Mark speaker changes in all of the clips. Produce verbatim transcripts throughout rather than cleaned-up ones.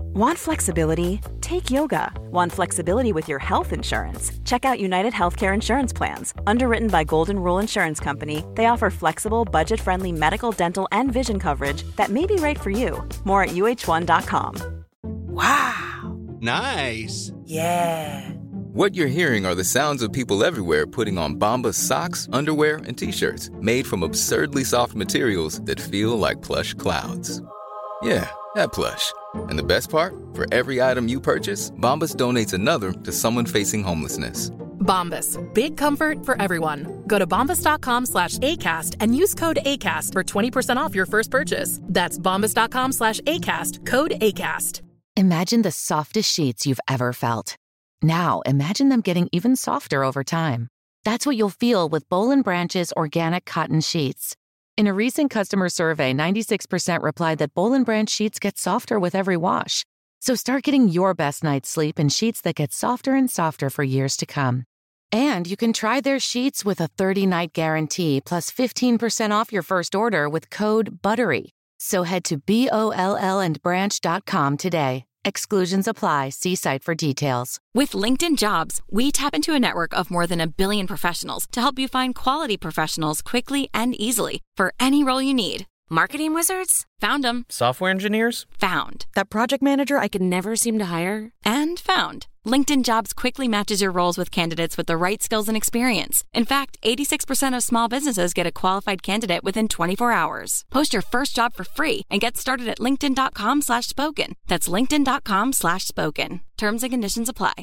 Speaker 1: Want flexibility? Take yoga. Want flexibility with your health insurance? Check out United Healthcare Insurance Plans. Underwritten by Golden Rule Insurance Company, they offer flexible, budget-friendly medical, dental, and vision coverage that may be right for you. More at U H one dot com.
Speaker 2: Wow.
Speaker 3: Nice.
Speaker 2: Yeah.
Speaker 4: What you're hearing are the sounds of people everywhere putting on Bombas socks, underwear, and T-shirts made from absurdly soft materials that feel like plush clouds. Yeah, that plush. And the best part? For every item you purchase, Bombas donates another to someone facing homelessness.
Speaker 5: Bombas. Big comfort for everyone. Go to bombas.com slash ACAST and use code ACAST for twenty percent off your first purchase. That's bombas.com slash ACAST. Code ACAST.
Speaker 6: Imagine the softest sheets you've ever felt. Now, imagine them getting even softer over time. That's what you'll feel with Boll and Branch's organic cotton sheets. In a recent customer survey, ninety-six percent replied that Boll and Branch sheets get softer with every wash. So start getting your best night's sleep in sheets that get softer and softer for years to come. And you can try their sheets with a thirty-night guarantee plus fifteen percent off your first order with code BUTTERY. So head to B O L L and branch dot com today. Exclusions apply. See site for details.
Speaker 7: With LinkedIn Jobs, we tap into a network of more than a billion professionals to help you find quality professionals quickly and easily for any role you need. Marketing wizards? Found them.
Speaker 8: Software engineers?
Speaker 7: Found.
Speaker 9: That project manager I could never seem to hire?
Speaker 7: And found. LinkedIn Jobs quickly matches your roles with candidates with the right skills and experience. In fact, eighty-six percent of small businesses get a qualified candidate within twenty-four hours. Post your first job for free and get started at linkedin.com slash spoken. That's linkedin.com slash spoken. Terms and conditions apply.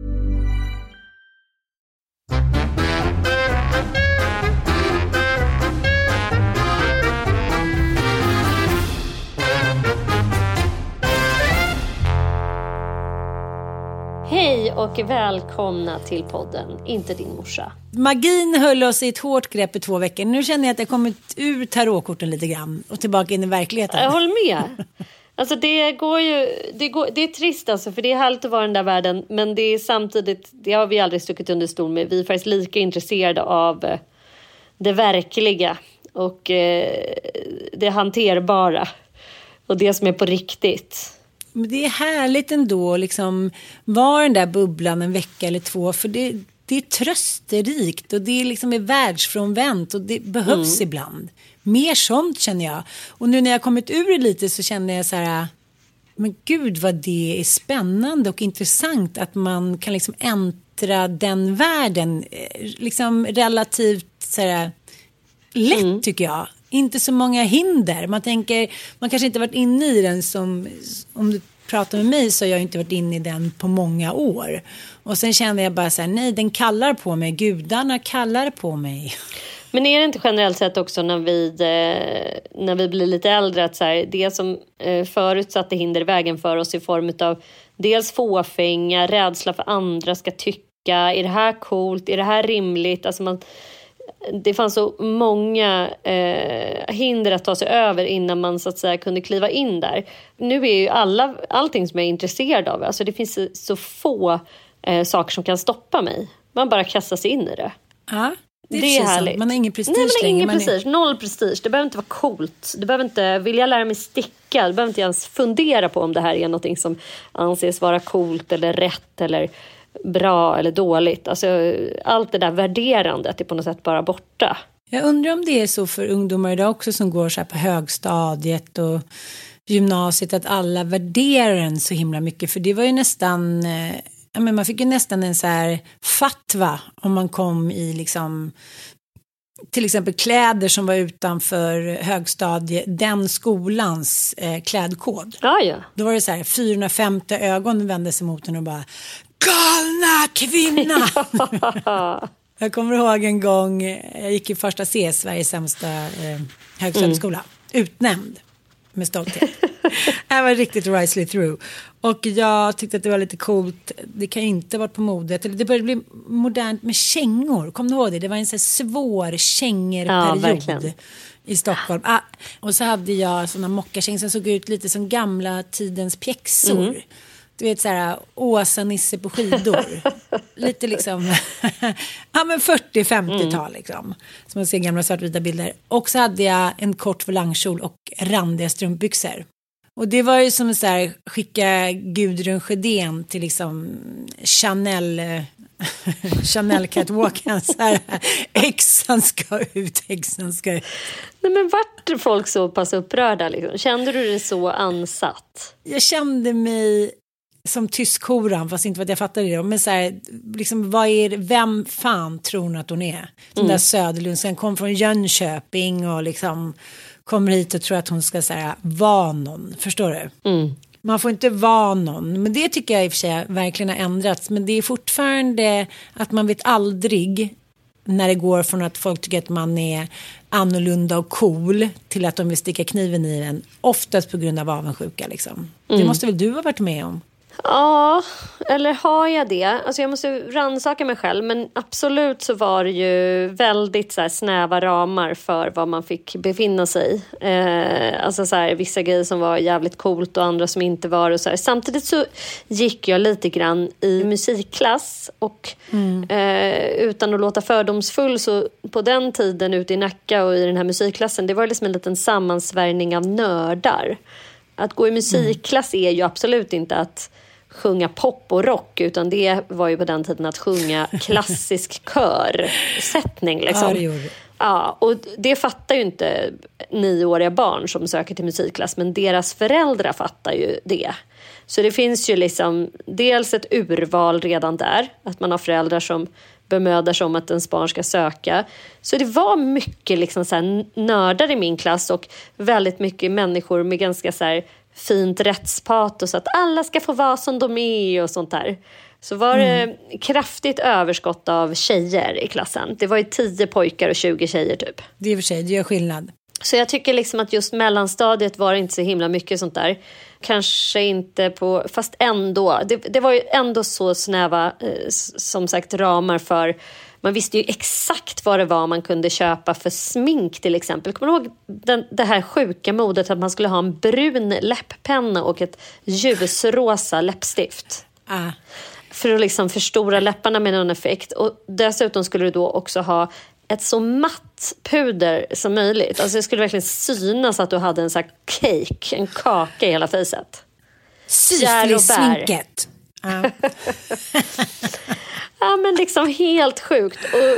Speaker 10: Hej och välkomna till podden Inte din morsa.
Speaker 2: Magin höll oss i ett hårt grepp i två veckor. Nu känner jag att jag kommit ur tarotkorten lite grann och tillbaka in i verkligheten.
Speaker 10: Jag håller med. Alltså det går ju, det, går, det är trist alltså, för det är härligt att vara i den där världen. Men det är samtidigt, det har vi aldrig stuckit under stol med. Vi är faktiskt lika intresserade av det verkliga och det hanterbara. Och det som är på riktigt.
Speaker 2: Men det är härligt ändå liksom vara den där bubblan en vecka eller två, för det, det är trösterikt och det liksom är världsfrånvänt och det behövs mm. ibland. Mer sånt känner jag. Och nu när jag kommit ur det lite så känner jag så här, men gud vad det är spännande och intressant att man kan liksom äntra den världen liksom relativt så här lätt mm. tycker jag. Inte så många hinder. Man tänker, man kanske inte varit inne i den som, om du pratar med mig så har jag inte varit inne i den på många år. Och sen känner jag bara så här, nej, den kallar på mig. Gudarna kallar på mig.
Speaker 10: Men är det inte generellt sett också när vi, när vi blir lite äldre att så här, det som förutsatte hinder i vägen för oss i form av dels fåfänga, rädsla för andra ska tycka, är det här coolt, är det här rimligt? Alltså man... Det fanns så många eh, hinder att ta sig över innan man så att säga kunde kliva in där. Nu är ju alla, allting som jag är intresserad av, alltså det finns så få eh, saker som kan stoppa mig. Man bara kastar sig in i det.
Speaker 2: Ja, det är,
Speaker 10: det är härligt.
Speaker 2: Man har ingen prestige.
Speaker 10: Nej, man har ingen
Speaker 2: längre.
Speaker 10: prestige. Är... Noll prestige. Det behöver inte vara coolt. Det behöver inte, vill jag lära mig sticka, det behöver inte ens fundera på om det här är något som anses vara coolt eller rätt eller bra eller dåligt. Alltså, allt det där värderandet är på något sätt bara borta.
Speaker 2: Jag undrar om det är så för ungdomar idag också som går så här på högstadiet och gymnasiet, att alla värderar den så himla mycket. För det var ju nästan, eh, ja, men man fick ju nästan en så här fatwa om man kom i liksom till exempel kläder som var utanför högstadie, den skolans eh, klädkod.
Speaker 10: Ja, ja.
Speaker 2: Då var det så här, fyrahundrafemtio ögon vände sig mot den och bara, galna kvinna! Jag kommer ihåg en gång, jag gick i första C, Sveriges sämsta eh, högstadieskola. Mm. Utnämnd med stolthet. Det var riktigt risely through. Och jag tyckte att det var lite coolt. Det kan inte vara på modet. Det började bli modernt med kängor. Kom du ihåg det? Det var en så svår kängerperiod. Ja, i Stockholm. Ah, och så hade jag såna mockakängor som såg ut lite som gamla tidens pjäxor. Mm. Du vet så här, Åsa Nisse på skidor. Lite liksom ja men fyrtio femtio-tal mm. liksom. Som man ser gamla svartvita bilder. Och så hade jag en kort volangkjol och randiga strumpbyxor. Och det var ju som så här, skicka Gudrun Sjödén till liksom Chanel, Chanel catwalken så här, exan ska ut, exan ska ut.
Speaker 10: Nej, men vart folk så pass upprörda liksom? Kände du dig så ansatt?
Speaker 2: Jag kände mig som tyskhoran, fast inte vad jag fattade det. Men så här, liksom, vad är det, vem fan tror hon att hon är? Den mm. där Söderlundskan kom från Jönköping och liksom kommer hit och tror att hon ska så här, vara någon. Förstår du? Mm. Man får inte vara någon. Men det tycker jag i och för sig verkligen har ändrats. Men det är fortfarande att man vet aldrig när det går från att folk tycker att man är annorlunda och cool till att de vill sticka kniven i en. Oftast på grund av avundsjuka liksom. Mm. Det måste väl du ha varit med om?
Speaker 10: Ja, eller har jag det? Alltså jag måste rannsaka mig själv, men absolut så var det ju väldigt så här snäva ramar för vad man fick befinna sig i. Eh, alltså så här, vissa grejer som var jävligt coolt och andra som inte var. Och så här. Samtidigt så gick jag lite grann i musikklass och mm. eh, utan att låta fördomsfull så på den tiden ute i Nacka och i den här musikklassen, det var liksom en liten sammansvärjning av nördar. Att gå i musikklass är ju absolut inte att sjunga pop och rock, utan det var ju på den tiden att sjunga klassisk körsättning liksom. Ja, det ja, och det fattar ju inte nioåriga barn som söker till musikklass, men deras föräldrar fattar ju det. Så det finns ju liksom dels ett urval redan där, att man har föräldrar som bemödar sig om att ens barn ska söka. Så det var mycket liksom så här nördar i min klass och väldigt mycket människor med ganska så här fint rättspatos, att alla ska få vara som de är och sånt där. Så var det mm. kraftigt överskott av tjejer i klassen. Det var ju tio pojkar och tjugo tjejer typ.
Speaker 2: Det är i och för sig, det gör skillnad.
Speaker 10: Så jag tycker liksom att just mellanstadiet var inte så himla mycket sånt där. Kanske inte på, fast ändå. Det, det var ju ändå så snäva, eh, som sagt, ramar för. Man visste ju exakt vad det var man kunde köpa för smink till exempel. Kommer du ihåg den, det här sjuka modet att man skulle ha en brun läpppenna och ett ljusrosa läppstift?
Speaker 2: Ah.
Speaker 10: För att liksom förstora läpparna med någon effekt. Och dessutom skulle du då också ha ett så matt puder som möjligt. Alltså det skulle verkligen synas att du hade en sån här cake, en kaka i hela fejset.
Speaker 2: Syflis-sminket. Ja.
Speaker 10: Ja, men liksom helt sjukt. Och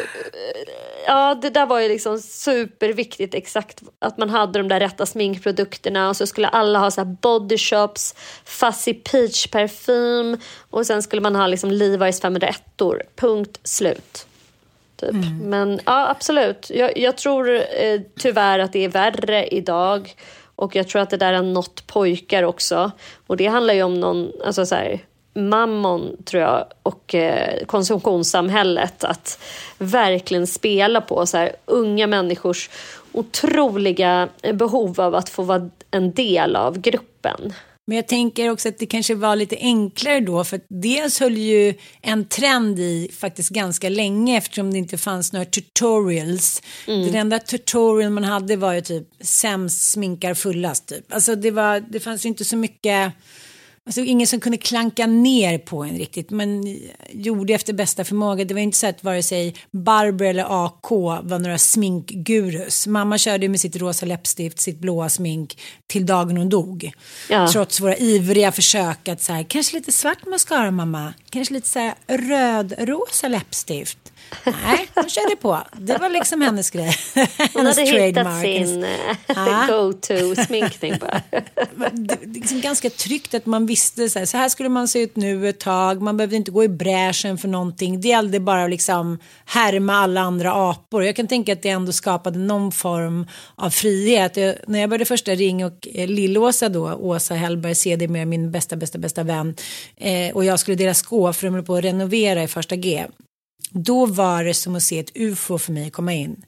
Speaker 10: ja, det där var ju liksom superviktigt, exakt att man hade de där rätta sminkprodukterna, och så skulle alla ha så här Body Shops, Fuzzy Peach parfym, och sen skulle man ha liksom Levi's femhundraett-or. Punkt slut. Typ. Mm. Men ja, absolut. Jag, jag tror eh, tyvärr att det är värre idag, och jag tror att det där har nått pojkar också. Och det handlar ju om någon, alltså så här, mammon tror jag, och eh, konsumtionssamhället, att verkligen spela på så här unga människors otroliga behov av att få vara en del av gruppen.
Speaker 2: Men jag tänker också att det kanske var lite enklare då, för att dels höll ju en trend i faktiskt ganska länge, eftersom det inte fanns några tutorials. Mm. Den enda tutorial man hade var ju typ sämst sminkar fullast typ. Alltså det var, det fanns ju inte så mycket. Alltså ingen som kunde klanka ner på en riktigt, men gjorde efter bästa förmåga. Det var inte så att vare sig Barbara eller A K var några sminkgurus. Mamma körde med sitt rosa läppstift, sitt blåa smink till dagen hon dog. Ja. Trots våra ivriga försök att så här, kanske lite svart mascara mamma, kanske lite så här röd-rosa läppstift. Nej, hon körde på. Det var liksom hennes grej.
Speaker 10: Hon hade hittat sin uh, go-to sminkning bara.
Speaker 2: Det är liksom ganska tryggt att man visste så här, så här skulle man se ut nu ett tag. Man behövde inte gå i bräschen för någonting. Det gällde bara att liksom härma alla andra apor. Jag kan tänka att det ändå skapade någon form av frihet. Jag, när jag började första Ring och eh, Lillåsa då, Åsa Hellberg, C D med min bästa, bästa, bästa vän. Eh, och jag skulle dela skåp för att på att renovera i första G. Då var det som att se ett U F O för mig komma in.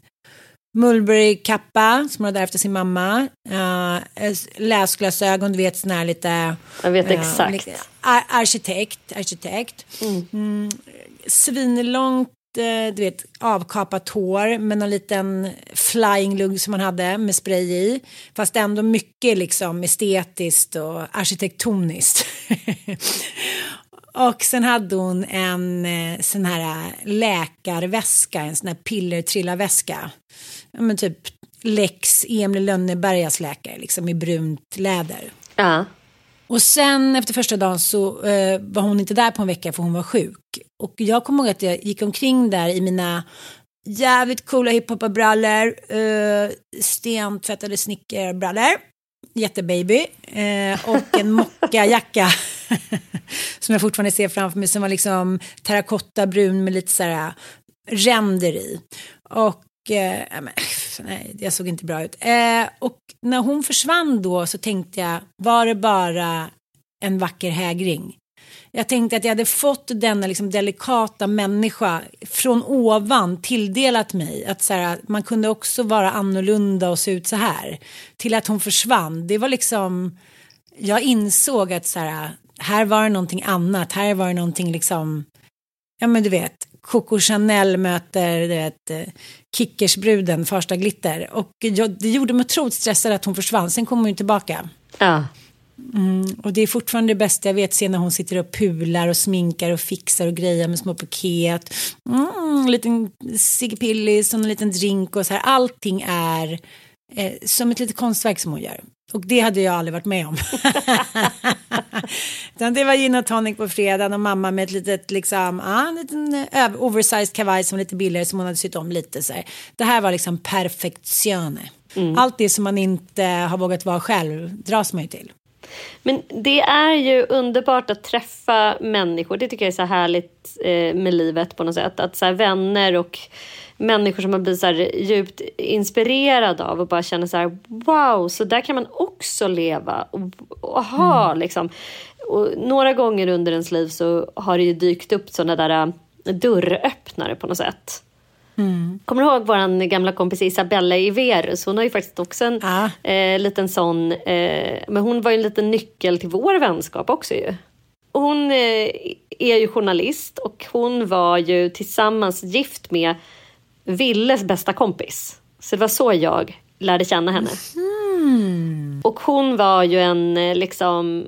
Speaker 2: Mulberry-kappa som hon hade efter sin mamma. Uh, läsglasögon, du vet, sån här lite...
Speaker 10: Jag vet uh, exakt.
Speaker 2: Lite, ar- arkitekt. arkitekt. Mm. Mm, svinlångt, uh, du vet, avkapat hår med någon liten flying lugg som man hade med spray i. Fast ändå mycket liksom estetiskt och arkitektoniskt. Och sen hade hon en eh, sån här läkarväska, en sån här pillertrillarväska. Ja, men typ Lex Emil Lönnebergas läkare, liksom i brunt läder.
Speaker 10: Ja.
Speaker 2: Och sen efter första dagen så eh, var hon inte där på en vecka för hon var sjuk. Och jag kommer ihåg att jag gick omkring där i mina jävligt coola hiphopparbrallor, eh, stentvättade snickerbrallor, jättebaby eh, och en mockajacka som jag fortfarande ser framför mig som var liksom terrakottabrun med lite så här ränder i. Och eh, men, nej, jag såg inte bra ut. Eh, och när hon försvann då så tänkte jag, var det bara en vacker hägring? Jag tänkte att jag hade fått denna liksom delikata människa från ovan tilldelat mig. Att så här, man kunde också vara annorlunda och se ut så här. Till att hon försvann. Det var liksom, jag insåg att så här, här var det någonting annat. Här var det någonting liksom, ja men du vet, Coco Chanel möter du vet, Kickersbruden, Farsta Glitter. Och jag, det gjorde mig otroligt stressad att hon försvann. Sen kom hon ju tillbaka.
Speaker 10: Ja.
Speaker 2: Mm, och det är fortfarande det bästa jag vet, se när hon sitter och pular och sminkar och fixar och grejer med små paket, mm, en liten ciggpillis och en liten drink och så här, allting är eh, som ett litet konstverk som hon gör. Och det hade jag aldrig varit med om. Det var gin och tonic på fredagen och mamma med ett litet liksom, ah, en liten oversized kavaj som var lite billigare som hon hade sytt om lite så här. Det här var liksom perfektione. Mm. Allt det som man inte har vågat vara själv dras man ju till.
Speaker 10: Men det är ju underbart att träffa människor. Det tycker jag är så härligt eh, med livet på något sätt. Att så här, vänner och människor som man blir så här djupt inspirerad av och bara känner så här, wow, så där kan man också leva och, och ha mm. liksom. Och några gånger under ens liv så har det ju dykt upp sådana där dörröppnare på något sätt. Mm. Kommer du ihåg vår gamla kompis Isabella Iverus? Hon har ju faktiskt också en ah. eh, liten sån, eh, men hon var ju en liten nyckel till vår vänskap också ju. Och hon eh, är ju journalist och hon var ju tillsammans gift med Villes bästa kompis. Så det var så jag lärde känna henne. Mm. Och hon var ju en liksom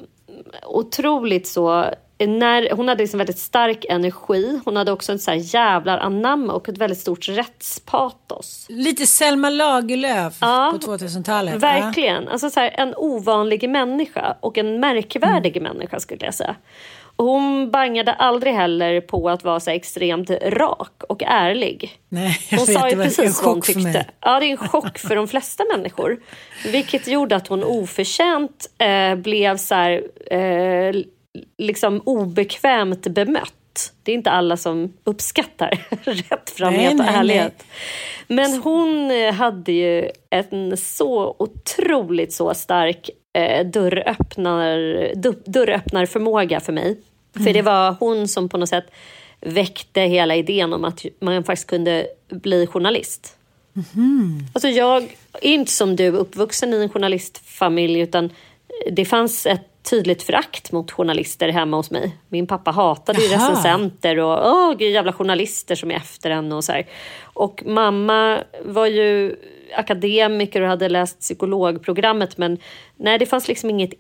Speaker 10: otroligt så, när, hon hade liksom väldigt stark energi. Hon hade också en så här jävlar anamma och ett väldigt stort rättspatos.
Speaker 2: Lite Selma Lagerlöf ja, på tvåtusentalet.
Speaker 10: Verkligen. Alltså så här, en ovanlig människa och en märkvärdig mm. människa skulle jag säga. Och hon bangade aldrig heller på att vara så extremt rak och ärlig.
Speaker 2: Nej,
Speaker 10: hon
Speaker 2: vet,
Speaker 10: sa ju
Speaker 2: det
Speaker 10: precis vad hon tyckte. Ja, det är en chock för de flesta människor. Vilket gjorde att hon oförtjänt eh, blev så här, eh, liksom obekvämt bemött. Det är inte alla som uppskattar rättframhet och ärlighet. Men hon hade ju en så otroligt så stark eh, dörröppnar, dörröppnarförmåga för mig. Mm. För det var hon som på något sätt väckte hela idén om att man faktiskt kunde bli journalist. Mm. Alltså jag är inte som du uppvuxen i en journalistfamilj, utan det fanns ett tydligt förakt mot journalister hemma hos mig. Min pappa hatade ju recensenter och åh, gud, jävla journalister som är efter en och så här. Och mamma var ju akademiker och hade läst psykologprogrammet, men nej, det fanns liksom inget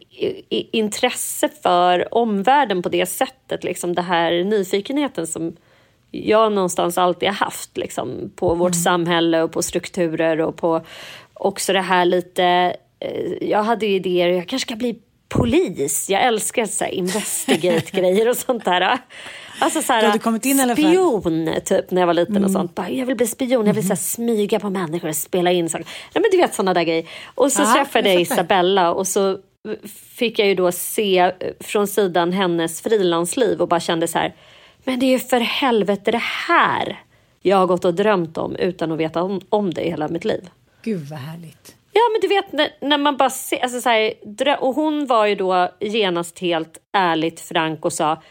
Speaker 10: intresse för omvärlden på det sättet, liksom det här nyfikenheten som jag någonstans alltid har haft liksom, på vårt mm. samhälle och på strukturer och på också det här lite, jag hade ju idéer, jag kanske ska bli polis. Jag älskar så här investigate-grejer och sånt där. Alltså så här,
Speaker 2: kommit in
Speaker 10: spion typ när jag var liten mm. och sånt. Bara, jag vill bli spion, jag vill så här, smyga på människor och spela in saker. Nej, men du vet sådana där grejer. Och så ah, träffade jag, jag Isabella och så fick jag ju då se från sidan hennes frilansliv och bara kände så här, men det är ju för helvete det här jag har gått och drömt om utan att veta om, om det i hela mitt liv.
Speaker 2: Gud vad härligt.
Speaker 10: Ja, men du vet när, när man bara ser, alltså så här, och hon var ju då genast helt ärligt frank och sa,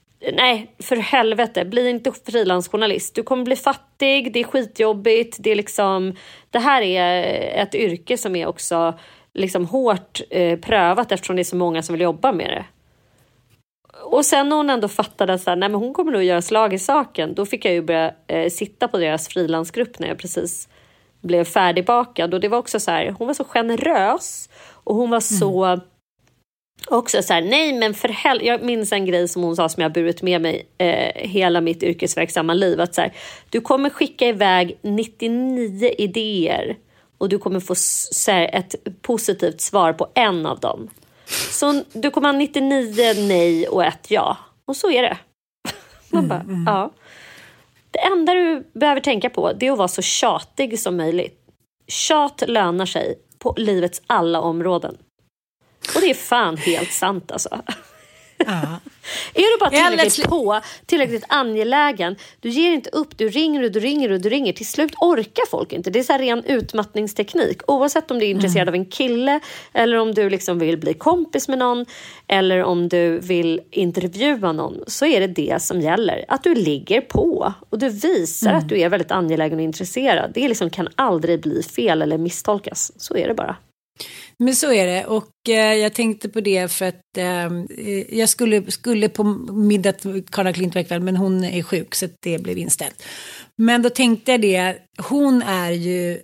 Speaker 10: nej, för helvete, bli inte frilansjournalist. Du kommer bli fattig, det är skitjobbigt, det är liksom, det här är ett yrke som är också liksom hårt eh, prövat eftersom det är så många som vill jobba med det. Och sen när hon ändå fattade att så här, nej, men hon kommer nog göra slag i saken, då fick jag ju börja eh, sitta på deras frilansgrupp när jag precis blev färdigbakad. Och det var också så här, hon var så generös och hon var så mm. också så här, nej men för hel- jag minns en grej som hon sa som jag har burit med mig eh, hela mitt yrkesverksamma liv, att så här, du kommer skicka iväg nittionio idéer och du kommer få så här, ett positivt svar på en av dem. Så du kommer ha nittionio nej och ett ja. Och så är det. Man bara, mm, mm. ja. Det enda du behöver tänka på, det är att vara så tjatig som möjligt. Tjat lönar sig på livets alla områden. Och det är fan helt sant alltså. Ja. Är du bara tillräckligt på, tillräckligt angelägen, du ger inte upp, du ringer och du ringer och du ringer, till slut orkar folk inte. Det är så här ren utmattningsteknik. Oavsett om du är intresserad mm. av en kille, eller om du liksom vill bli kompis med någon, eller om du vill intervjua någon, så är det det som gäller. Att du ligger på och du visar mm. att du är väldigt angelägen och intresserad. Det liksom kan aldrig bli fel eller misstolkas. Så är det bara.
Speaker 2: Men så är det, och eh, jag tänkte på det för att eh, jag skulle, skulle på middag till Carla Klint ikväll, men hon är sjuk så det blev inställt. Men då tänkte jag det, hon är ju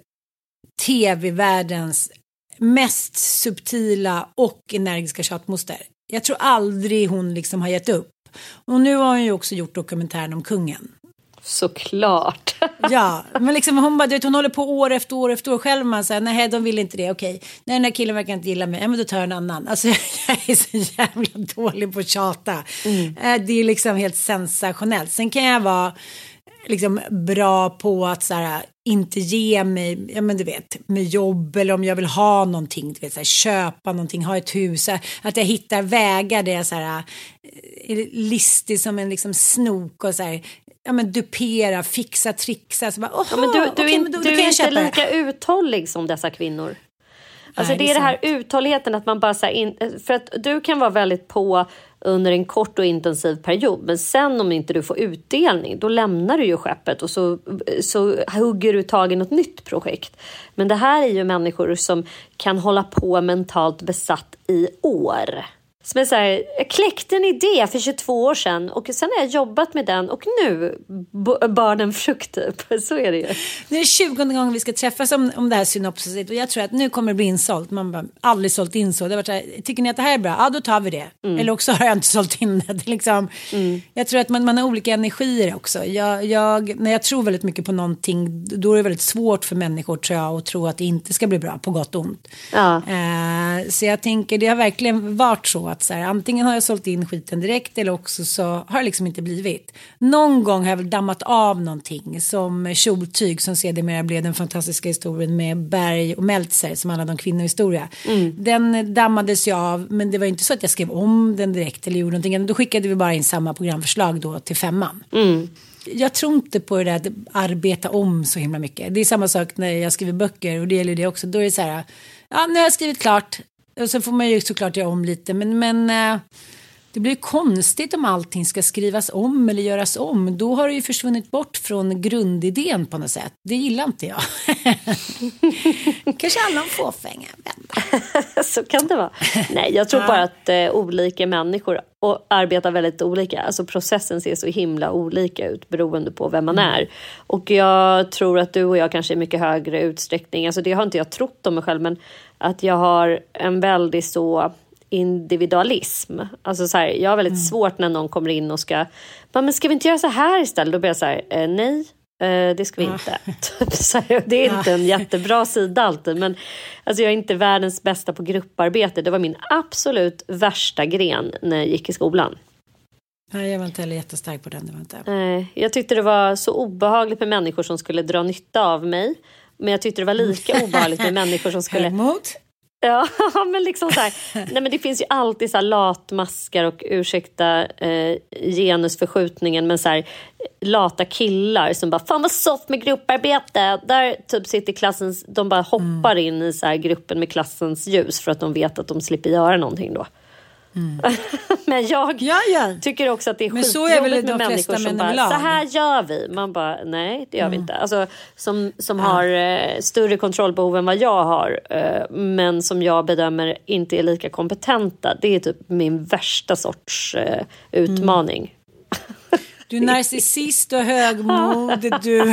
Speaker 2: tv-världens mest subtila och energiska tjatmoster. Jag tror aldrig hon liksom har gett upp. Och nu har hon ju också gjort dokumentären om kungen.
Speaker 10: Såklart.
Speaker 2: Ja, men liksom hon bara, du vet, hon håller på år efter år efter år själv. Man säger, nej de vill inte det, okej. Nej, den här killen verkar inte gilla mig, ja men då tar jag en annan. Alltså jag är så jävla dålig på att tjata. Mm. Det är liksom helt sensationellt. Sen kan jag vara liksom bra på att så här, inte ge mig, ja men du vet, med jobb, eller om jag vill ha någonting, du vet, så här, köpa någonting, ha ett hus, att jag hittar vägar där jag så här, listig som en liksom snok och så här, ja men dupera, fixa, trixa, så bara, oho,
Speaker 10: ja, men du, du,
Speaker 2: okay,
Speaker 10: in,
Speaker 2: men då,
Speaker 10: du
Speaker 2: då
Speaker 10: är inte
Speaker 2: köpa.
Speaker 10: lika uthållig som dessa kvinnor. Alltså
Speaker 2: Nej,
Speaker 10: det är det, det här uthålligheten, att man bara så här, in, för att du kan vara väldigt på under en kort och intensiv period, men sen om inte du får utdelning, då lämnar du ju skeppet och så, så hugger du tag i något nytt projekt. Men det här är ju människor som kan hålla på mentalt besatt i år. Som är så här, jag kläckte en idé för tjugotvå år sedan och sen har jag jobbat med den och nu bar den frukt typ. Så är det ju.
Speaker 2: Det är tjugonde gången vi ska träffas om, om det här synopsiset, och jag tror att nu kommer det bli insålt. Man bara, aldrig sålt in så. Det var så här, tycker ni att det här är bra? Ja, då tar vi det. Mm. Eller också har jag inte sålt in det. Det är liksom, mm. Jag tror att man, man har olika energier också. Jag, jag, när jag tror väldigt mycket på någonting, då är det väldigt svårt för människor, tror jag, att tro att det inte ska bli bra, på gott och ont.
Speaker 10: Ja.
Speaker 2: Eh, så jag tänker, det har verkligen varit så att så här, antingen har jag sålt in skiten direkt, eller också så har det liksom inte blivit. Någon gång har jag väl dammat av någonting, som kjoltyg som sedermera blev den fantastiska historien med Berg och Meltzer som handlade om kvinnohistoria. Mm. Den dammades jag av, men det var inte så att jag skrev om den direkt eller gjorde någonting. Då skickade vi bara in samma programförslag då till femman. Mm. Jag tror inte på det där att arbeta om så himla mycket. Det är samma sak när jag skriver böcker, och det gäller det också. Då är det så här, ja, nu har jag skrivit klart. Och så får man ju såklart göra om lite. Men, men äh, det blir konstigt om allting ska skrivas om eller göras om. Då har det ju försvunnit bort från grundidén på något sätt. Det gillar inte jag. Kanske alla får fåfänga.
Speaker 10: Så kan det vara. Nej, jag tror bara att äh, olika människor och arbetar väldigt olika. Alltså processen ser så himla olika ut beroende på vem man är. Och jag tror att du och jag kanske i mycket högre utsträckning, alltså det har inte jag trott om mig själv, men att jag har en väldigt så individualism. Alltså så här, jag har väldigt mm. svårt när någon kommer in och ska, men ska vi inte göra så här istället? Då blir jag så här, eh, nej. Det ska vi inte. Det är inte en jättebra sida alltid, men alltså jag är inte världens bästa på grupparbete. Det var min absolut värsta gren när jag gick i skolan.
Speaker 2: Nej, jag var inte heller jättestark på den. Det var inte.
Speaker 10: Nej, jag tyckte det var så obehagligt med människor som skulle dra nytta av mig. Men jag tyckte det var lika obehagligt med människor som skulle...
Speaker 2: Mot?
Speaker 10: Ja, men liksom så här. Nej, men det finns ju alltid så här latmaskar och ursäkta eh, genusförskjutningen, men så här lata killar som bara, fan vad soft med grupparbete. Där typ sitter klassens, de bara hoppar mm. in i så här gruppen med klassens ljus för att de vet att de slipper göra någonting då. Mm. Men jag
Speaker 2: ja, ja.
Speaker 10: tycker också att det är skitjobbigt med människor som bara, så här gör vi. Man bara, nej det gör mm. vi inte. Alltså, som som ja. har eh, större kontrollbehov än vad jag har, eh, men som jag bedömer inte är lika kompetenta. Det är typ min värsta sorts eh, utmaning. Mm.
Speaker 2: Du är narcissist och högmod. Du,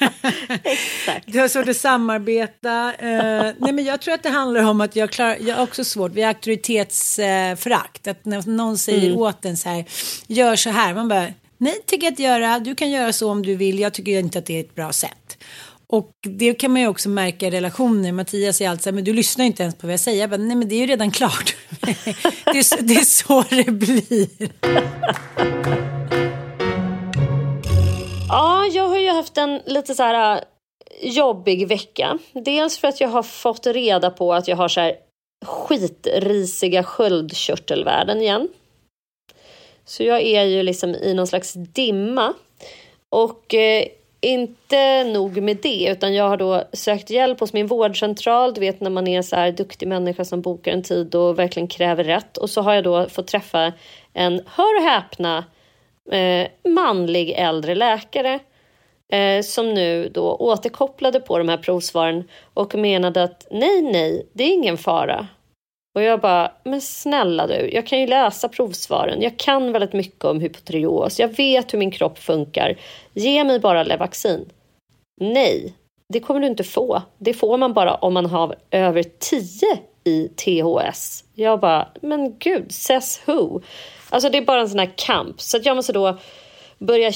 Speaker 2: du har svårt att samarbeta. Uh, nej, men jag tror att det handlar om att jag, klar, jag har också svårt. Vi har auktoritetsförakt. Uh, att när någon säger mm. åt en så här, gör så här. Man bara, nej tycker jag att göra. Du kan göra så om du vill. Jag tycker inte att det är ett bra sätt. Och det kan man ju också märka i relationer. Mattias säger alltid så här, men du lyssnar inte ens på vad jag säger. Jag bara, nej men det är ju redan klart. det, är, det är så det blir.
Speaker 10: Ja, jag har ju haft en lite så här jobbig vecka. Dels för att jag har fått reda på att jag har så här skitrisiga sköldkörtelvärden igen. Så jag är ju liksom i någon slags dimma. Och eh, inte nog med det, utan jag har då sökt hjälp hos min vårdcentral. Du vet när man är så här duktig människa som bokar en tid och verkligen kräver rätt. Och så har jag då fått träffa en, hör och häpna, eh, manlig äldre läkare. Eh, som nu då återkopplade på de här provsvaren och menade att nej, nej, det är ingen fara. Och jag bara, men snälla du, jag kan ju läsa provsvaren. Jag kan väldigt mycket om hypotyreos. Jag vet hur min kropp funkar. Ge mig bara Levaxin. Nej, det kommer du inte få. Det får man bara om man har över tio i T H S. Jag bara, men gud, says who? Alltså det är bara en sån här kamp. Så att jag måste då börja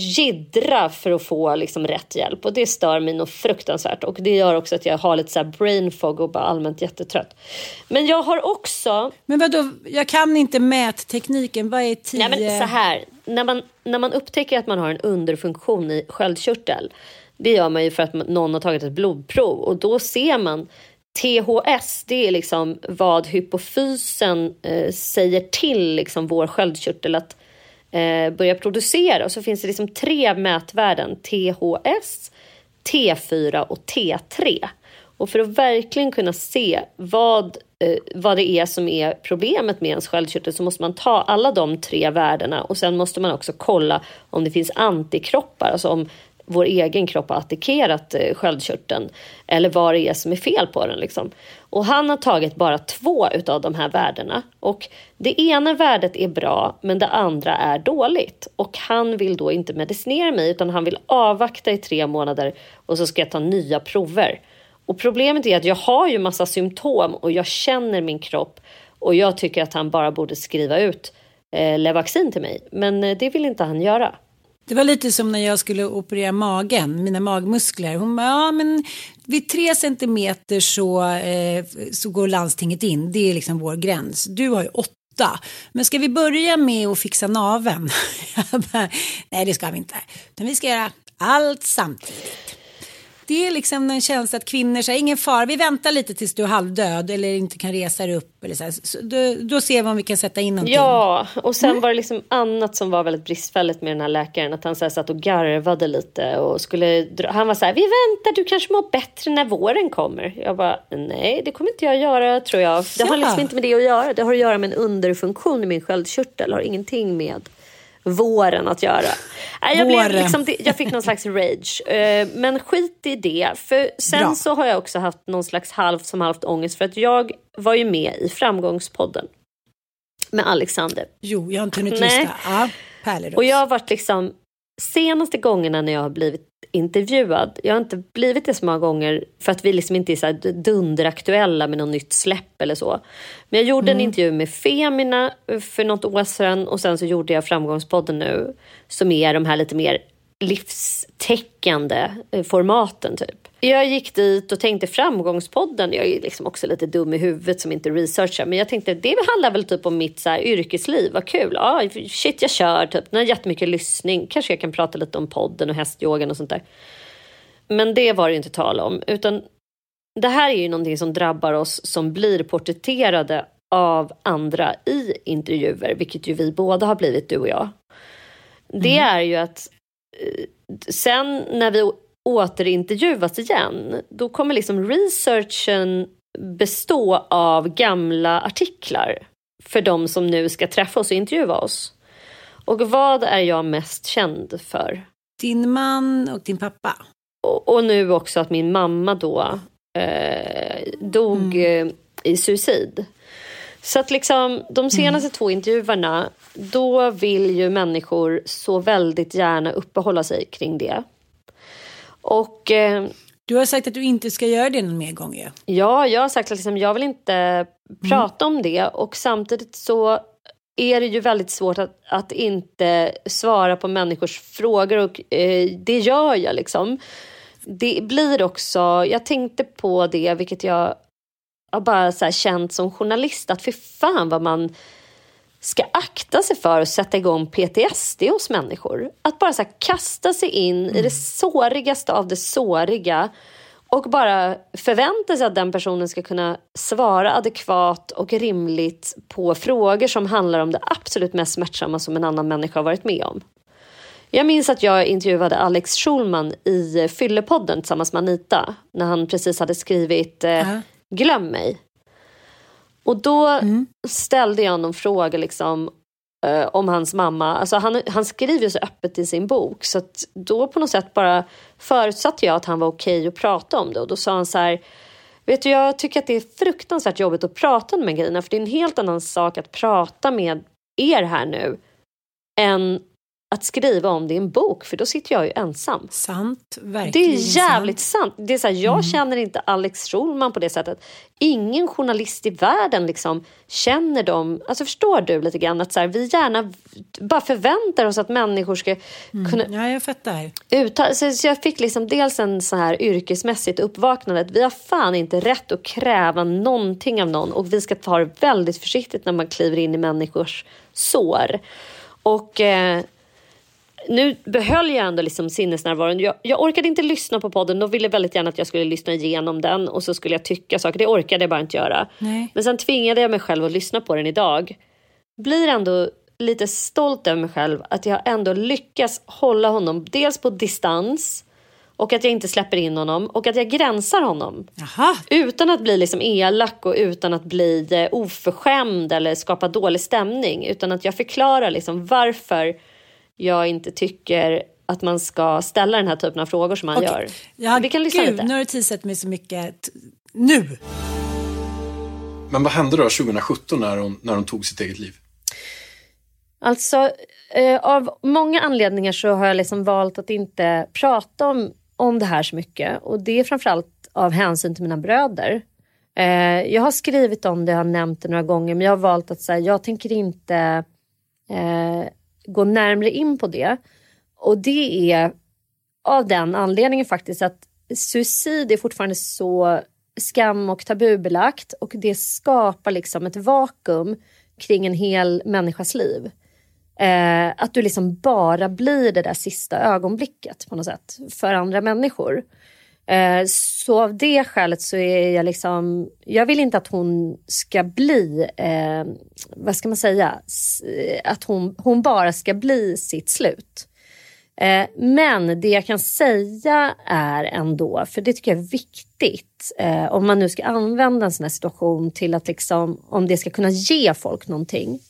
Speaker 10: jiddra för att få liksom rätt hjälp. Och det stör mig nog fruktansvärt. Och det gör också att jag har lite så här brain fog och bara allmänt jättetrött. Men jag har också...
Speaker 2: Men vadå, jag kan inte mättekniken. Vad är tio?
Speaker 10: Nej men så här, när man, när man upptäcker att man har en underfunktion i sköldkörtel. Det gör man ju för att någon har tagit ett blodprov. Och då ser man T H S, det är liksom vad hypofysen eh, säger till liksom vår sköldkörtel att Eh, börja producera. Och så finns det liksom tre mätvärden: T H S, T fyra och T tre. Och för att verkligen kunna se vad, eh, vad det är som är problemet med ens sköldkörtel, så måste man ta alla de tre värdena. Och sen måste man också kolla om det finns antikroppar, alltså om vår egen kropp har attackerat eh, sköldkörteln, eller vad det är som är fel på den liksom. Och han har tagit bara två utav de här värdena. Och det ena värdet är bra, men det andra är dåligt. Och han vill då inte medicinera mig, utan han vill avvakta i tre månader och så ska jag ta nya prover. Och problemet är att jag har ju massa symptom och jag känner min kropp. Och jag tycker att han bara borde skriva ut eh, Levaxin till mig. Men eh, det vill inte han göra.
Speaker 2: Det var lite som när jag skulle operera magen, mina magmuskler. Hon bara, ja men vid tre centimeter så, eh, så går landstinget in. Det är liksom vår gräns. Du har ju åtta. Men ska vi börja med att fixa naveln? Jag bara, nej det ska vi inte. Men vi ska göra allt samtidigt. Det är liksom en känsla att kvinnor säger, ingen fara, vi väntar lite tills du är halvdöd eller inte kan resa dig upp. Eller så här. Så då, då ser vi om vi kan sätta in någonting.
Speaker 10: Ja, och sen mm. var det liksom annat som var väldigt bristfälligt med den här läkaren. Att han så här satt och garvade lite och skulle dra. Han var så här, vi väntar, du kanske mår bättre när våren kommer. Jag bara, nej det kommer inte jag göra tror jag. Det har liksom inte med det att göra. Det har att göra med en underfunktion i min sköldkörtel. Det har ingenting med våren att göra. Jag, blev liksom, jag fick någon slags rage. Men skit i det. För sen Bra. Så har jag också haft någon slags halvt som halvt ångest. För att jag var ju med i Framgångspodden med Alexander.
Speaker 2: Jo, jag har inte hunnit lyssna. Ja, pärleros.
Speaker 10: Och jag har varit liksom senaste gångerna när jag har blivit intervjuad. Jag har inte blivit det så många gånger för att vi liksom inte är så här dunderaktuella med något nytt släpp eller så. Men jag gjorde mm. en intervju med Femina för något år sedan och sen så gjorde jag Framgångspodden nu som är de här lite mer livstäckande formaten typ. Jag gick dit och tänkte Framgångspodden, jag är liksom också lite dum i huvudet som inte researchar, men jag tänkte det handlar väl typ om mitt så här yrkesliv, vad kul, ja shit jag kör typ, när jättemycket lyssning, kanske jag kan prata lite om podden och hästyogan och sånt där. Men det var det inte tal om, utan det här är ju någonting som drabbar oss som blir porträtterade av andra i intervjuer, vilket ju vi båda har blivit, du och jag. Det mm. är ju att sen när vi återintervjuas igen, då kommer liksom researchen bestå av gamla artiklar för de som nu ska träffa oss och intervjua oss. Och vad är jag mest känd för?
Speaker 2: Din man och din pappa.
Speaker 10: Och, och nu också att min mamma då eh, dog mm. i suicid. Så att liksom de senaste mm. två intervjuerna, då vill ju människor så väldigt gärna uppehålla sig kring det. Och eh,
Speaker 2: du har sagt att du inte ska göra det någon mer gång ju.
Speaker 10: Ja, jag har sagt att liksom, jag vill inte mm. prata om det. Och samtidigt så är det ju väldigt svårt att, att inte svara på människors frågor. Och eh, det gör jag liksom. det blir också, jag tänkte på det, vilket jag har bara så här känt som journalist, att för fan vad man ska akta sig för att sätta igång P T S D hos människor. Att bara så här kasta sig in mm. i det sårigaste av det såriga och bara förvänta sig att den personen ska kunna svara adekvat och rimligt på frågor som handlar om det absolut mest smärtsamma som en annan människa har varit med om. Jag minns att jag intervjuade Alex Schulman i Fyllepodden tillsammans med Anita när han precis hade skrivit eh, uh-huh. Glöm mig. Och då mm. ställde jag någon fråga liksom, eh, om hans mamma. Alltså han, han skriver ju så öppet i sin bok. Så att då på något sätt bara förutsatte jag att han var okej att prata om det. Och då sa han så här: vet du, jag tycker att det är fruktansvärt jobbigt att prata med grejerna. För det är en helt annan sak att prata med er här nu än att skriva om det i en bok, för då sitter jag ju ensam.
Speaker 2: Sant, verkligen.
Speaker 10: Det är jävligt sant. sant. Det är så här, jag mm. känner inte Alex Schulman på det sättet. Ingen journalist i världen liksom känner dem. Alltså förstår du lite grann att så här, vi gärna bara förväntar oss att människor ska
Speaker 2: mm.
Speaker 10: kunna
Speaker 2: ja, jag fattar.
Speaker 10: Uttala, så jag fick liksom dels en så här yrkesmässigt uppvaknande att vi har fan inte rätt att kräva någonting av någon, och vi ska ta det väldigt försiktigt när man kliver in i människors sår. Och eh, nu behöll jag ändå liksom sinnesnärvaron. Jag, jag orkade inte lyssna på podden. De ville väldigt gärna att jag skulle lyssna igenom den. Och så skulle jag tycka saker. Det orkade jag bara inte göra.
Speaker 2: Nej.
Speaker 10: Men sen tvingade jag mig själv att lyssna på den idag. Blir ändå lite stolt över mig själv. Att jag ändå lyckas hålla honom. Dels på distans. Och att jag inte släpper in honom. Och att jag gränsar honom.
Speaker 2: Jaha.
Speaker 10: Utan att bli liksom elak. Och utan att bli oförskämd. Eller skapa dålig stämning. Utan att jag förklarar liksom varför jag inte tycker att man ska ställa den här typen av frågor som man
Speaker 2: okay.
Speaker 10: gör.
Speaker 2: Ja,
Speaker 10: vi kan lyssna
Speaker 2: gud,
Speaker 10: lite.
Speaker 2: Nu har du tillsatt mig så mycket. Nu!
Speaker 3: Men vad hände då tjugohundrasjutton när hon, när hon tog sitt eget liv?
Speaker 10: Alltså, eh, av många anledningar så har jag liksom valt att inte prata om, om det här så mycket. Och det är framförallt av hänsyn till mina bröder. Eh, jag har skrivit om det, jag har nämnt det några gånger. Men jag har valt att säga, jag tänker inte eh, gå närmare in på det. Och det är av den anledningen faktiskt att suicid är fortfarande så skam- och tabubelagt. Och det skapar liksom ett vakuum kring en hel människas liv. Eh, att du liksom bara blir det där sista ögonblicket på något sätt för andra människor. Eh, så av det skälet så är jag liksom, jag vill inte att hon ska bli, eh, vad ska man säga, att hon, hon bara ska bli sitt slut. Eh, men det jag kan säga är ändå, för det tycker jag är viktigt, eh, om man nu ska använda en sån här situation till att liksom, om det ska kunna ge folk någonting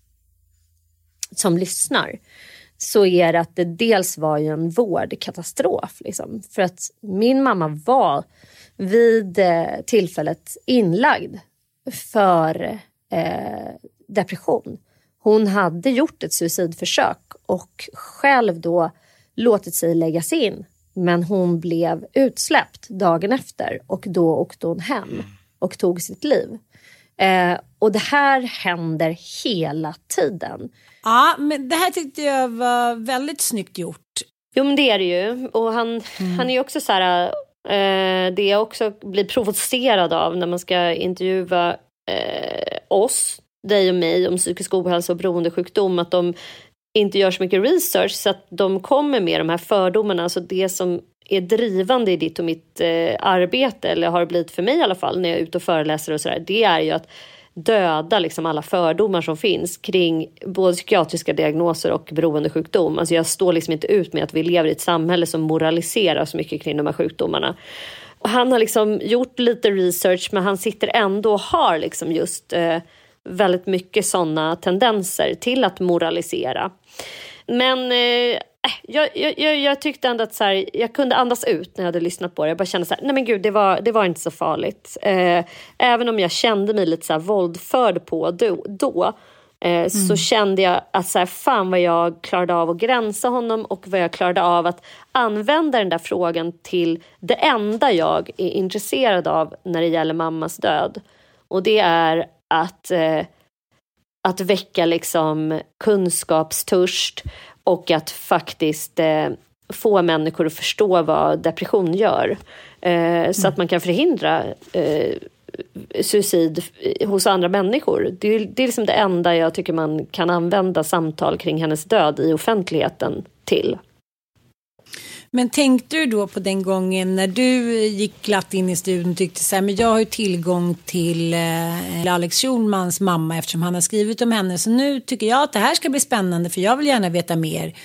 Speaker 10: som lyssnar, så är det att det dels var ju en vårdkatastrof. Liksom. För att min mamma var vid eh, tillfället inlagd för eh, depression. Hon hade gjort ett suicidförsök och själv då låtit sig läggas in. Men hon blev utsläppt dagen efter och då åkte hon hem och tog sitt liv. Eh, och det här händer hela tiden.
Speaker 2: Ja, men det här tyckte jag var väldigt snyggt gjort.
Speaker 10: Jo, men det är det ju. Och han, mm. han är ju också så här, eh, det jag också blir provocerad av när man ska intervjua eh, oss, dig och mig, om psykisk ohälsa och beroendesjukdom, att de inte gör så mycket research, så att de kommer med de här fördomarna. Alltså det som är drivande i ditt och mitt eh, arbete, eller har blivit för mig i alla fall när jag är ute och föreläser och sådär, det är ju att döda liksom alla fördomar som finns kring både psykiatriska diagnoser och beroendesjukdom. Alltså jag står liksom inte ut med att vi lever i ett samhälle som moraliserar så mycket kring de här sjukdomarna. Och han har liksom gjort lite research, men han sitter ändå och har liksom just eh, väldigt mycket sådana tendenser till att moralisera. Men eh, jag, jag, jag tyckte ändå att så här, jag kunde andas ut när jag hade lyssnat på det. Jag bara kände så här, nej men gud, det var, det var inte så farligt. Eh, även om jag kände mig lite så här våldförd på då, då eh, mm. så kände jag att så här, fan vad jag klarade av att gränsa honom, och vad jag klarade av att använda den där frågan till det enda jag är intresserad av när det gäller mammas död. Och det är att, eh, att väcka liksom kunskapstörst. Och att faktiskt eh, få människor att förstå vad depression gör. Eh, så mm. att man kan förhindra eh, suicid hos andra människor. Det är, det är liksom det enda jag tycker man kan använda samtal kring hennes död i offentligheten till.
Speaker 2: Men tänkte du då på den gången när du gick glatt in i studion och tyckte så här, men jag har ju tillgång till eh, Alex Schulmans mamma eftersom han har skrivit om henne, så nu tycker jag att det här ska bli spännande för jag vill gärna veta mer.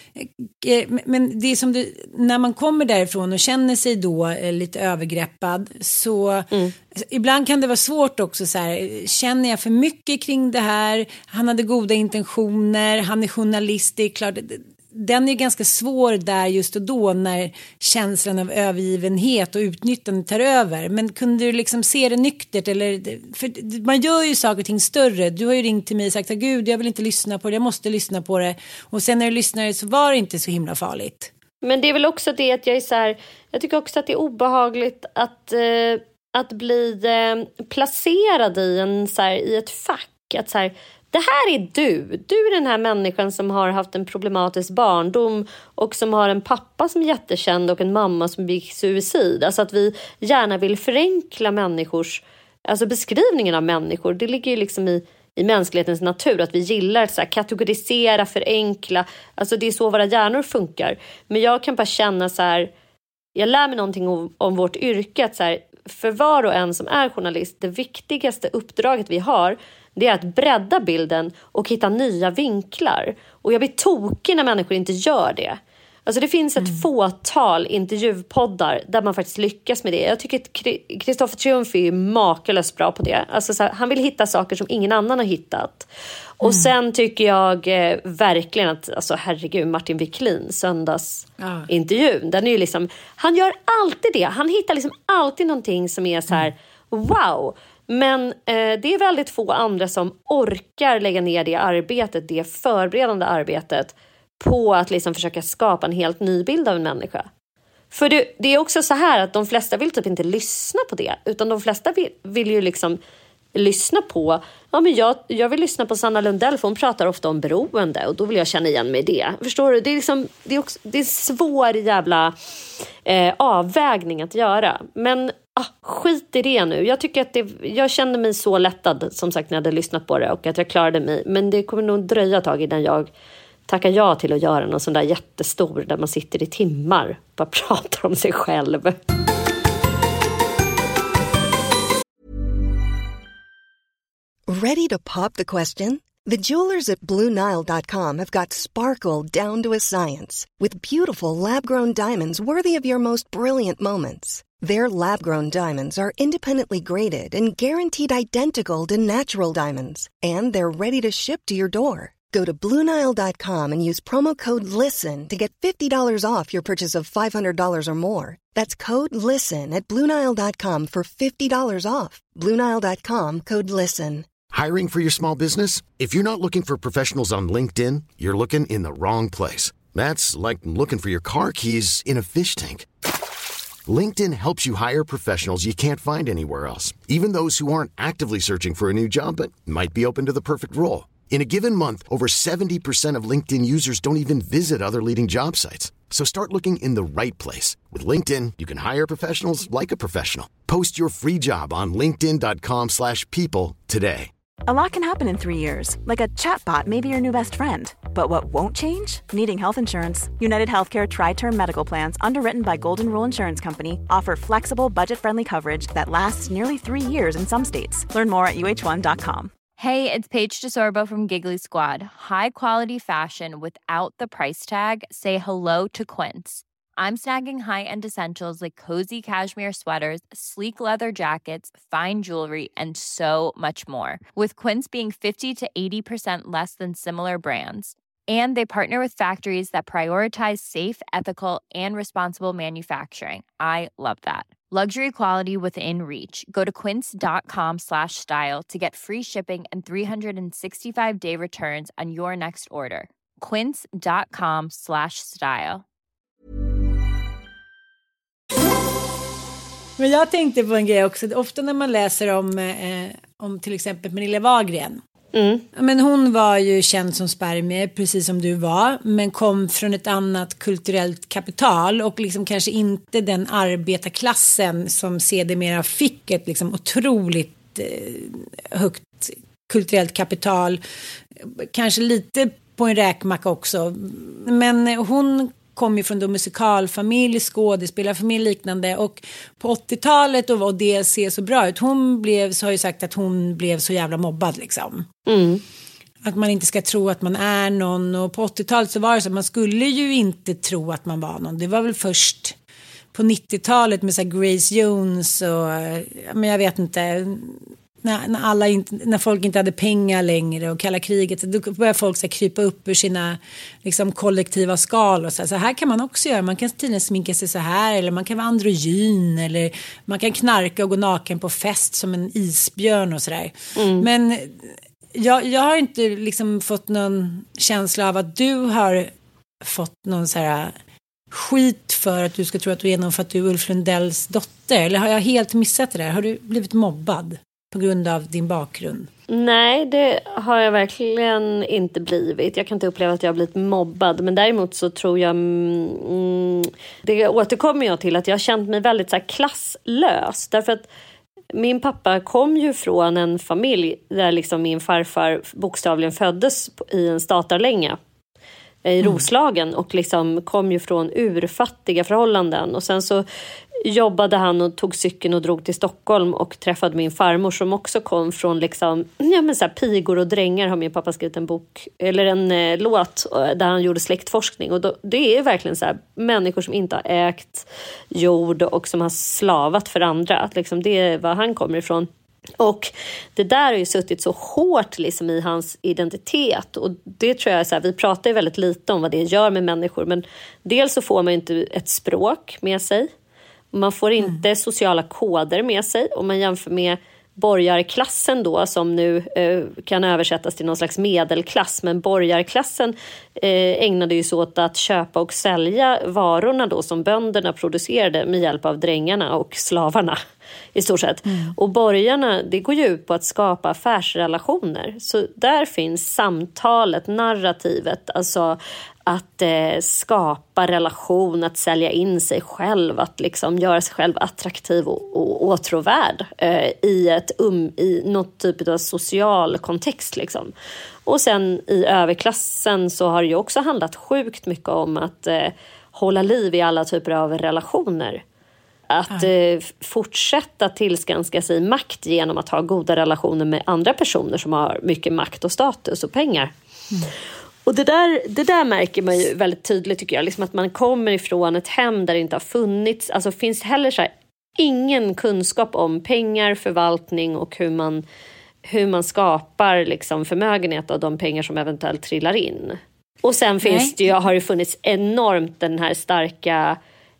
Speaker 2: Men det är som du, när man kommer därifrån och känner sig då lite övergreppad, så mm. ibland kan det vara svårt också så här, känner jag för mycket kring det här, han hade goda intentioner, han är journalist, det är klart, den är ganska svår där just och då när känslan av övergivenhet och utnyttjande tar över. Men kunde du liksom se det nyktert? Eller, för man gör ju saker och ting större. Du har ju ringt till mig och sagt att gud, jag vill inte lyssna på det, jag måste lyssna på det. Och sen när du lyssnade så var det inte så himla farligt. Men det är väl också det att jag är så här, jag tycker också att det är obehagligt att, eh, att bli eh, placerad i, en, så här, i ett fack. Att så här, det här är du. Du är den här människan som har haft en problematisk barndom och som har en pappa som är jättekänd och en mamma som begick suicid. Alltså att vi gärna vill förenkla människors, alltså beskrivningen av människor. Det ligger ju liksom i, i mänsklighetens natur att vi gillar att så här, kategorisera, förenkla. Alltså det är så våra hjärnor funkar. Men jag kan bara känna så här, jag lär mig någonting om, om vårt yrke. Att så här, för var och en som är journalist, det viktigaste uppdraget vi har, det är att bredda bilden och hitta nya vinklar. Och jag blir tokig när människor inte gör det. Alltså det finns ett mm. fåtal intervjupoddar där man faktiskt lyckas med det. Jag tycker att Kristoffer Triumf är makalöst bra på det. Alltså så här, han vill hitta saker som ingen annan har hittat. Och mm. sen tycker jag eh, verkligen att, alltså herregud, Martin Wiklin, söndagsintervjun, ah. den är ju liksom, han gör alltid det. Han hittar liksom alltid någonting som är så här, mm. wow. Men eh, det är väldigt få andra som orkar lägga ner det arbetet, det förberedande arbetet på att liksom försöka skapa en helt ny bild av en människa. För det, det är också så här att de flesta vill typ inte lyssna på det, utan de flesta vill, vill ju liksom lyssna på, ja men jag, jag vill lyssna på Sanna Lundell för hon pratar ofta om beroende och då vill jag känna igen mig i det. Förstår du? Det är liksom, det är också, det är svår jävla eh, avvägning att göra. Men ah, skit i det nu. Jag tycker att det, jag kände mig så lättad som sagt när jag hade lyssnat på det och att jag klarade mig. Men det kommer nog dröja ett tag innan jag tackar ja till att göra någon sån där jättestor där man sitter i timmar och bara pratar om sig själv.
Speaker 8: Ready to pop the question? The jewelers at Blue Nile dot com have got sparkle down to a science with beautiful lab-grown diamonds worthy of your most brilliant moments. Their lab-grown diamonds are independently graded and guaranteed identical to natural diamonds, and they're ready to ship to your door. Go to Blue Nile dot com and use promo code LISTEN to get fifty dollars off your purchase of five hundred dollars or more. That's code LISTEN at Blue Nile dot com for fifty dollars off. Blue Nile dot com, code LISTEN.
Speaker 11: Hiring for your small business? If you're not looking for professionals on LinkedIn, you're looking in the wrong place. That's like looking for your car keys in a fish tank. LinkedIn helps you hire professionals you can't find anywhere else, even those who aren't actively searching for a new job but might be open to the perfect role. In a given month, over seventy percent of LinkedIn users don't even visit other leading job sites. So start looking in the right place. With LinkedIn, you can hire professionals like a professional. Post your free job on linkedin dot com slash people today.
Speaker 1: A lot can happen in three years, like a chatbot may be your new best friend. But what won't change? Needing health insurance. United Healthcare Tri-Term Medical Plans, underwritten by Golden Rule Insurance Company, offer flexible, budget-friendly coverage that lasts nearly three years in some states. Learn more at U H one dot com.
Speaker 12: Hey, it's Paige DeSorbo from Giggly Squad. High quality fashion without the price tag. Say hello to Quince. I'm snagging high-end essentials like cozy cashmere sweaters, sleek leather jackets, fine jewelry, and so much more. With Quince being fifty to eighty percent less than similar brands. And they partner with factories that prioritize safe, ethical, and responsible manufacturing. I love that. Luxury quality within reach. Go to quince dot com slash style to get free shipping and three sixty-five day returns on your next order. quince dot com slash style.
Speaker 2: Men jag tänkte på en grej också. Ofta när man läser om, eh, om till exempel Pernilla Wahlgren
Speaker 10: Mm.
Speaker 2: Men hon var ju känd som spermie, precis som du var, men kom från ett annat kulturellt kapital och liksom kanske inte den arbetarklassen som sedermera fick ett liksom otroligt eh, högt kulturellt kapital, kanske lite på en räkmacka också. Men hon kom ju från då musikalfamilj, skådespelarfamilj liknande, och på åttiotalet då var det se så bra ut. Hon blev, så har ju sagt att hon blev så jävla mobbad liksom.
Speaker 10: Mm.
Speaker 2: Att man inte ska tro att man är någon, och på åttiotalet så var det så att man skulle ju inte tro att man var någon. Det var väl först på nittiotalet med så här Grace Jones och, men jag vet inte, när, när, alla inte, när folk inte hade pengar längre och kalla kriget, då började folk så här krypa upp ur sina liksom, kollektiva skal och så här, så här kan man också göra, man kan tydligen sminka sig så här, eller man kan vara androgyn, eller man kan knarka och gå naken på fest som en isbjörn och sådär. Mm. Men jag, jag har inte liksom fått någon känsla av att du har fått någon så här skit för att du ska tro att du är någon för att du är Ulf Lundells dotter, eller har jag helt missat det där? Har du blivit mobbad på grund av din bakgrund?
Speaker 10: Nej, det har jag verkligen inte blivit. Jag kan inte uppleva att jag har blivit mobbad. Men däremot så tror jag... Mm, det återkommer jag till att jag har känt mig väldigt så här klasslös. Därför att min pappa kom ju från en familj där liksom min farfar bokstavligen föddes i en statarlänga i Roslagen, och liksom kom ju från urfattiga förhållanden. Och sen så jobbade han och tog cykeln och drog till Stockholm och träffade min farmor som också kom från liksom, ja men så här, pigor och drängar, har min pappa skrivit en bok eller en eh, låt där han gjorde släktforskning. Och då, det är verkligen så här, människor som inte har ägt jord och som har slavat för andra. Att liksom, det är var han kommer ifrån. Och det där har ju suttit så hårt liksom i hans identitet, och det tror jag är så här, vi pratar ju väldigt lite om vad det gör med människor, men dels så får man inte ett språk med sig, man får inte mm. sociala koder med sig, om man jämför med borgarklassen då, som nu eh, kan översättas till någon slags medelklass, men borgarklassen eh, ägnade ju så åt att köpa och sälja varorna då som bönderna producerade med hjälp av drängarna och slavarna i stort sett. Mm. Och borgarna, det går ju ut på att skapa affärsrelationer. Så där finns samtalet, narrativet, alltså att eh, skapa relation, att sälja in sig själv, att liksom göra sig själv attraktiv och, och åtråvärd eh, i, ett, um, i något typ av social kontext. Liksom. Och sen i överklassen så har det ju också handlat sjukt mycket om att eh, hålla liv i alla typer av relationer. Att eh, fortsätta tillskanska sig makt genom att ha goda relationer med andra personer som har mycket makt och status och pengar. Mm. Och det där, det där märker man ju väldigt tydligt tycker jag. Liksom att man kommer ifrån ett hem där det inte har funnits. Alltså finns heller så här, ingen kunskap om pengar, förvaltning och hur man, hur man skapar liksom förmögenhet av de pengar som eventuellt trillar in. Och sen finns Nej. det ju, har det funnits enormt den här starka,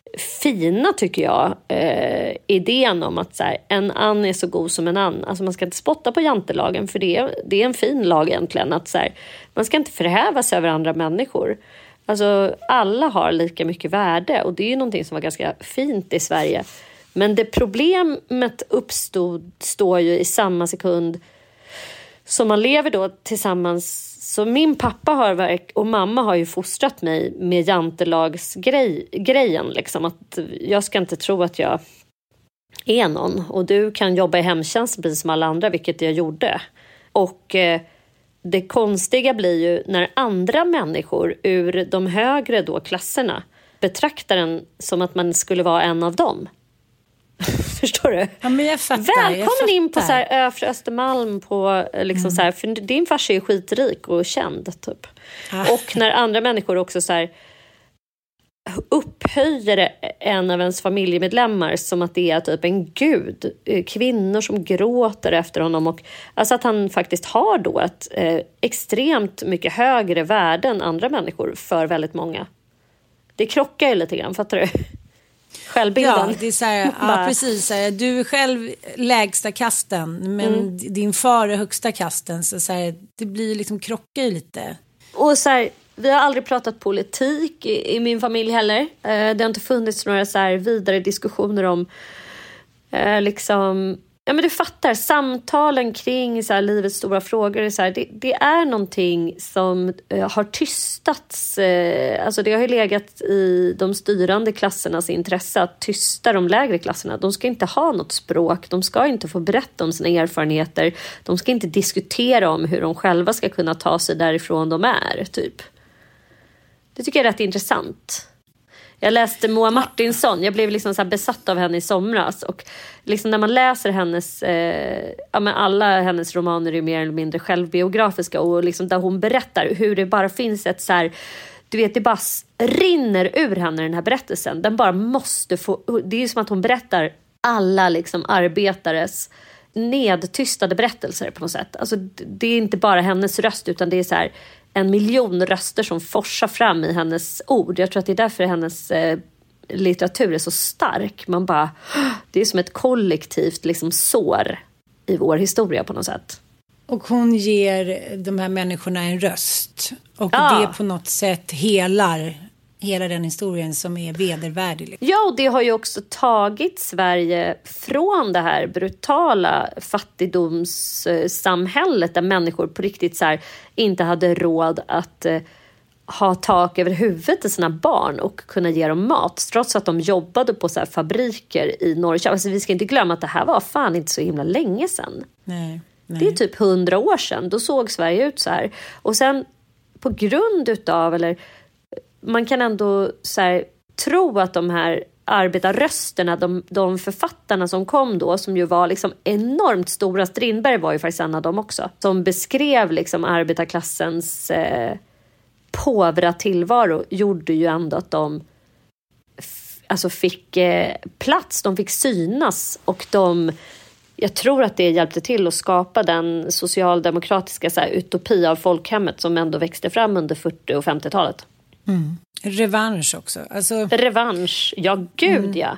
Speaker 10: fina tycker jag, eh, idén om att så här, en ann är så god som en ann. Alltså man ska inte spotta på jantelagen, för det är, det är en fin lag egentligen. Att så här, man ska inte förhäva sig över andra människor. Alltså alla har lika mycket värde, och det är ju någonting som var ganska fint i Sverige. Men det problemet uppstod står ju i samma sekund som man lever då tillsammans. Så min pappa har och mamma har ju fostrat mig med jantelagsgrejen. Liksom, att jag ska inte tro att jag är någon. Och du kan jobba i hemtjänst precis som alla andra, vilket jag gjorde. Och eh, det konstiga blir ju när andra människor ur de högre då klasserna betraktar en som att man skulle vara en av dem. Förstår du?
Speaker 2: Ja, men jag fattar,
Speaker 10: Välkommen
Speaker 2: jag fattar.
Speaker 10: in på så här Öfre Östermalm på liksom mm. så här, för din farsa är ju skitrik och känd typ. Ah. Och när andra människor också så här upphöjer en av ens familjemedlemmar som att det är typ en gud, kvinnor som gråter efter honom, och alltså att han faktiskt har då ett eh, extremt mycket högre värde än andra människor för väldigt många. Det krockar ju lite grann, fattar du? Självbilden.
Speaker 2: Ja, det är så här, ja, precis. Så här, du är själv lägsta kasten, men mm. din far är högsta kasten. Så, så här, det blir liksom krockar ju lite.
Speaker 10: Och så här, vi har aldrig pratat politik i, i min familj heller. Eh, det har inte funnits några så här vidare diskussioner om eh, liksom Ja, men du fattar, samtalen kring så här, livets stora frågor, så här, det, det är någonting som eh, har tystats. Eh, alltså det har ju legat i de styrande klassernas intresse att tysta de lägre klasserna. De ska inte ha något språk, de ska inte få berätta om sina erfarenheter. De ska inte diskutera om hur de själva ska kunna ta sig därifrån de är, typ. Det tycker jag är rätt intressant. Jag läste Moa Martinsson. Jag blev liksom så här besatt av henne i somras. Och liksom när man läser hennes... Eh, ja, men alla hennes romaner är mer eller mindre självbiografiska. Och liksom där hon berättar hur det bara finns ett så här... Du vet, det bara rinner ur henne den här berättelsen. Den bara måste få... Det är ju som att hon berättar alla liksom arbetares nedtystade berättelser på något sätt. Alltså det är inte bara hennes röst, utan det är så här... en miljon röster som forsar fram i hennes ord. Jag tror att det är därför hennes eh, litteratur är så stark. Man bara, det är som ett kollektivt liksom, sår i vår historia på något sätt.
Speaker 2: Och hon ger de här människorna en röst. Och
Speaker 10: ja.
Speaker 2: det på något sätt helar hela den historien som är vedervärdig.
Speaker 10: Ja, och det har ju också tagit Sverige från det här brutala fattigdomssamhället där människor på riktigt så här, inte hade råd att eh, ha tak över huvudet till sina barn och kunna ge dem mat. Trots att de jobbade på så här, fabriker i Norrköping. Alltså, vi ska inte glömma att det här var fan inte så himla länge sedan.
Speaker 2: Nej, nej.
Speaker 10: Det är typ hundra år sedan. Då såg Sverige ut så här. Och sen på grund utav, eller man kan ändå så här, tro att de här arbetarrösterna, de, de författarna som kom då, som ju var liksom enormt stora, Strindberg var ju faktiskt en av dem också, som beskrev liksom arbetarklassens eh, påvra tillvaro, gjorde ju ändå att de f- alltså fick eh, plats, de fick synas, och de, jag tror att det hjälpte till att skapa den socialdemokratiska så här, utopi av folkhemmet som ändå växte fram under fyrtio- och femtiotalet.
Speaker 2: Mm. Revansch också. Alltså...
Speaker 10: Revansch, ja gud mm. ja.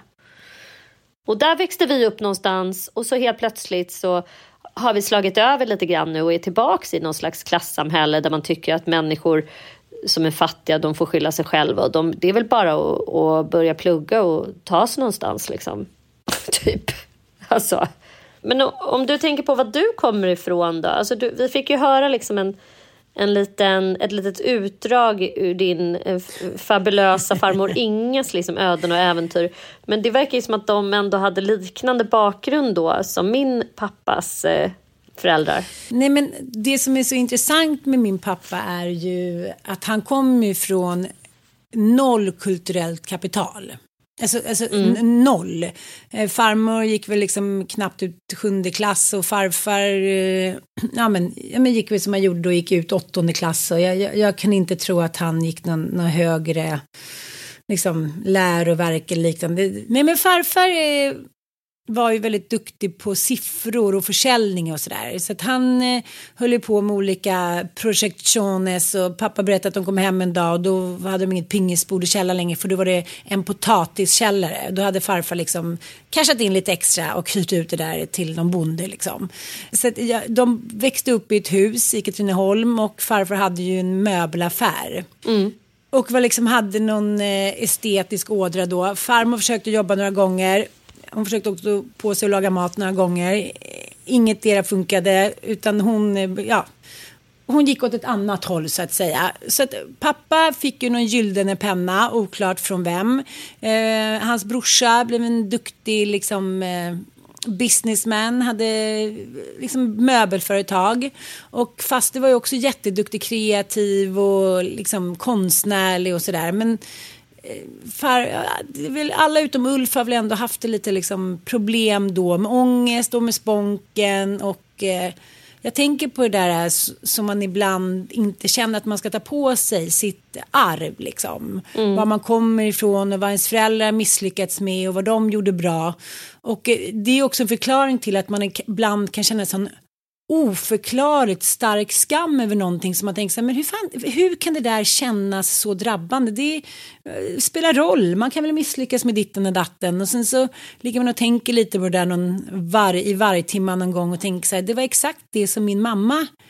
Speaker 10: Och där växte vi upp någonstans, och så helt plötsligt så har vi slagit över lite grann nu och är tillbaka i någon slags klassamhälle där man tycker att människor som är fattiga, de får skylla sig själva. Och de, det är väl bara att, att börja plugga och ta sig någonstans liksom. typ. Alltså. Men om du tänker på vad du kommer ifrån då. Alltså du, vi fick ju höra liksom en En liten, ett litet utdrag ur din eh, fabulösa farmor Inges liksom, öden och äventyr. Men det verkar ju som att de ändå hade liknande bakgrund då som min pappas eh, föräldrar.
Speaker 2: Nej, men det som är så intressant med min pappa är ju att han kommer ifrån noll kulturellt kapital. Alltså, alltså mm. n- noll. Eh, farmor gick väl liksom knappt ut sjunde klass, och farfar eh, ja, men, ja, men gick väl som han gjorde och gick ut åttonde klass. Och jag, jag, jag kan inte tro att han gick någon, någon högre liksom, läroverk eller liknande. Nej, men farfar eh, var ju väldigt duktig på siffror och försäljning och sådär. Så att han eh, höll på med olika projektioner, och pappa berättade att de kom hem en dag och då hade de inget pingisbord i källaren längre, för då var det en potatiskällare. Då hade farfar liksom cashat in lite extra och hyrt ut det där till någon bonde liksom. Så att, ja, de växte upp i ett hus i Katrineholm, och farfar hade ju en möbelaffär. Mm. Och var liksom, hade någon eh, estetisk ådra då. Farmor försökte jobba några gånger. Hon försökte också på sig att laga mat några gånger. Inget dera funkade, utan hon, ja, hon gick åt ett annat håll så att säga. Så att pappa fick ju någon gyllene penna, oklart från vem. Eh, hans brorsa blev en duktig liksom, eh, businessman, hade liksom möbelföretag. Och fast det var ju också jätteduktig, kreativ och liksom konstnärlig och sådär. Men Far, alla utom Ulf har väl ändå haft det lite liksom problem då med ångest och med sponken, och eh, jag tänker på det där som man ibland inte känner att man ska ta på sig, sitt arv liksom, mm. var man kommer ifrån och vad ens föräldrar misslyckats med och vad de gjorde bra, och eh, det är också en förklaring till att man ibland kan känna sån oförklarligt stark skam över någonting som man tänker så här, men hur, fan, hur kan det där kännas så drabbande? Det uh, spelar roll, man kan väl misslyckas med ditten och datten, och sen så ligger man och tänker lite på det där någon var, i varje timme någon gång och tänker så här, det var exakt det som min mamma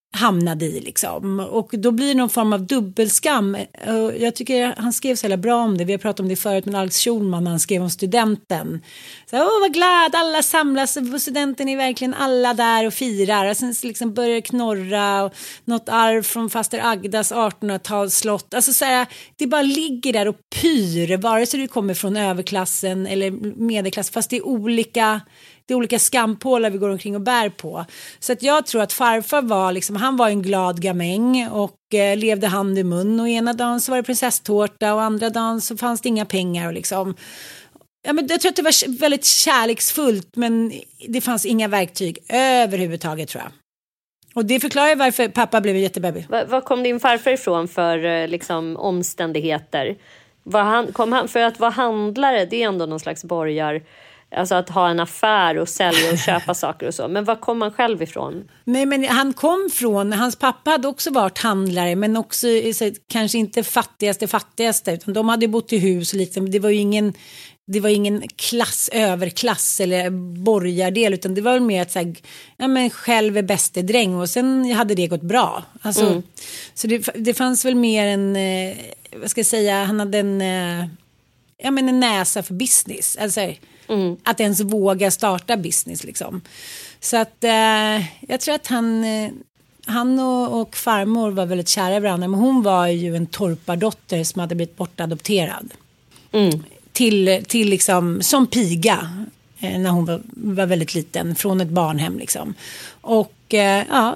Speaker 2: hamnade i liksom. Och då blir det någon form av dubbelskam. Jag tycker han skrev så jävla bra om det. Vi har pratat om det förut med Alex Schulman när han skrev om studenten. Så, åh vad glad, alla samlas på studenten, är verkligen alla där och firar. Och sen liksom börjar det knorra och något arv från faster Agdas artonhundratalsslott. Alltså så här, det bara ligger där och pyr, vare sig du kommer från överklassen eller medelklass, fast det är olika... Det är olika skampålar vi går omkring och bär på. Så att jag tror att farfar var liksom, han var en glad gamäng och eh, levde hand i mun. Och ena dagen så var det prinsesstårta och andra dagen så fanns det inga pengar. Och liksom. Ja, men jag tror att det var väldigt kärleksfullt, men det fanns inga verktyg överhuvudtaget, tror jag. Och det förklarar varför pappa blev en jättebaby.
Speaker 10: Var, var kom din farfar ifrån för liksom, omständigheter? Var han, kom han, för att vara handlare, det är ändå någon slags borgar... Alltså att ha en affär och sälja och köpa saker och så. Men var kom han själv ifrån?
Speaker 2: Nej, men han kom från, hans pappa hade också varit handlare, men också så, kanske inte fattigaste fattigaste, utan de hade bott i hus och lite, det var ju ingen, det var ingen klass, överklass eller borgardel, utan det var väl mer att så här, ja men själv är bäste dräng, och sen hade det gått bra. Alltså, mm. Så det, det fanns väl mer en, eh, vad ska jag säga, han hade en, eh, ja men en näsa för business, alltså Mm. att ens våga starta business liksom. Så att eh, jag tror att han eh, han och, och farmor var väldigt kära i varandra, men hon var ju en torpardotter som hade blivit bortadopterad mm. till, till liksom som piga eh, när hon var, var väldigt liten, från ett barnhem liksom. Och eh, ja,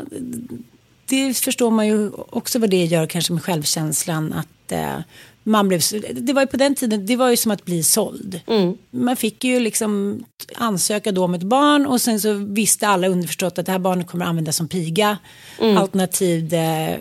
Speaker 2: det förstår man ju också vad det gör kanske med självkänslan, att eh, man blev, det var ju på den tiden, det var ju som att bli såld. Mm. Man fick ju liksom ansöka då om ett barn, och sen så visste alla underförstått att det här barnet kommer att användas som piga. Mm. Alternativt,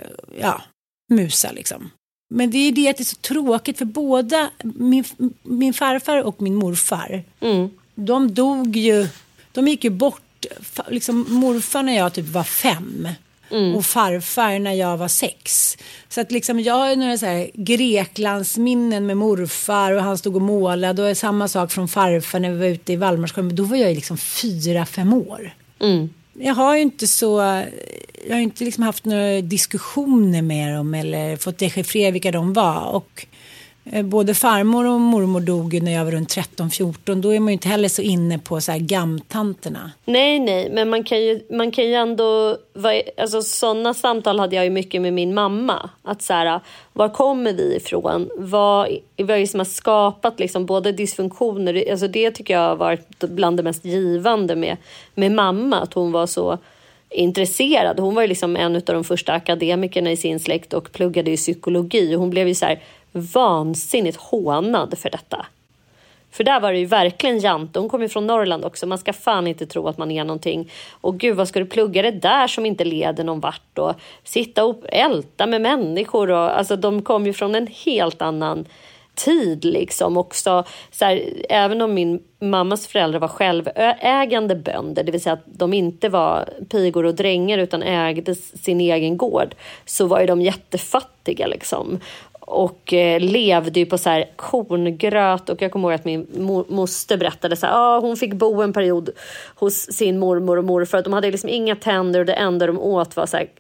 Speaker 2: ja, musa liksom. Men det är det att det är så tråkigt för båda, min, min farfar och min morfar. Mm. De dog ju, de gick ju bort, liksom morfar när jag typ var fem. Mm. Och farfar när jag var sex. Så att liksom jag har några så här Greklandsminnen med morfar, och han stod och målade, och är samma sak från farfar när vi var ute i Vallmarsjön, men då var jag liksom fyra, fem år. Mm. Jag har ju inte så, jag har inte liksom haft några diskussioner med dem eller fått dechiffrera vilka de var, och både farmor och mormor dog när jag var runt tretton fjorton. Då är man ju inte heller så inne på så här gamtanterna.
Speaker 10: Nej, nej. Men man kan ju, man kan ju ändå... Alltså sådana samtal hade jag ju mycket med min mamma. Att så här, var kommer vi ifrån? Vad, vad är det som har skapat liksom både dysfunktioner? Alltså det tycker jag har varit bland det mest givande med, med mamma. Att hon var så intresserad. Hon var ju liksom en av de första akademikerna i sin släkt och pluggade i psykologi. Hon blev ju så här vansinnigt hånad för detta. För där var det ju verkligen jant. Hon kom ju från Norrland också. Man ska fan inte tro att man är någonting. Och gud, vad ska du plugga det där som inte leder någon vart? Och sitta och älta med människor. Och, alltså de kom ju från en helt annan tid liksom. Också, så här, även om min mammas föräldrar var självägande bönder, det vill säga att de inte var pigor och drängar utan ägde sin egen gård, så var ju de jättefattiga liksom. Och eh, levde ju på så här korngröt. Och jag kommer ihåg att min mo- moster berättade så här, ah, hon fick bo en period hos sin mormor och morfar, att de hade liksom inga tänder, och det enda de åt var så här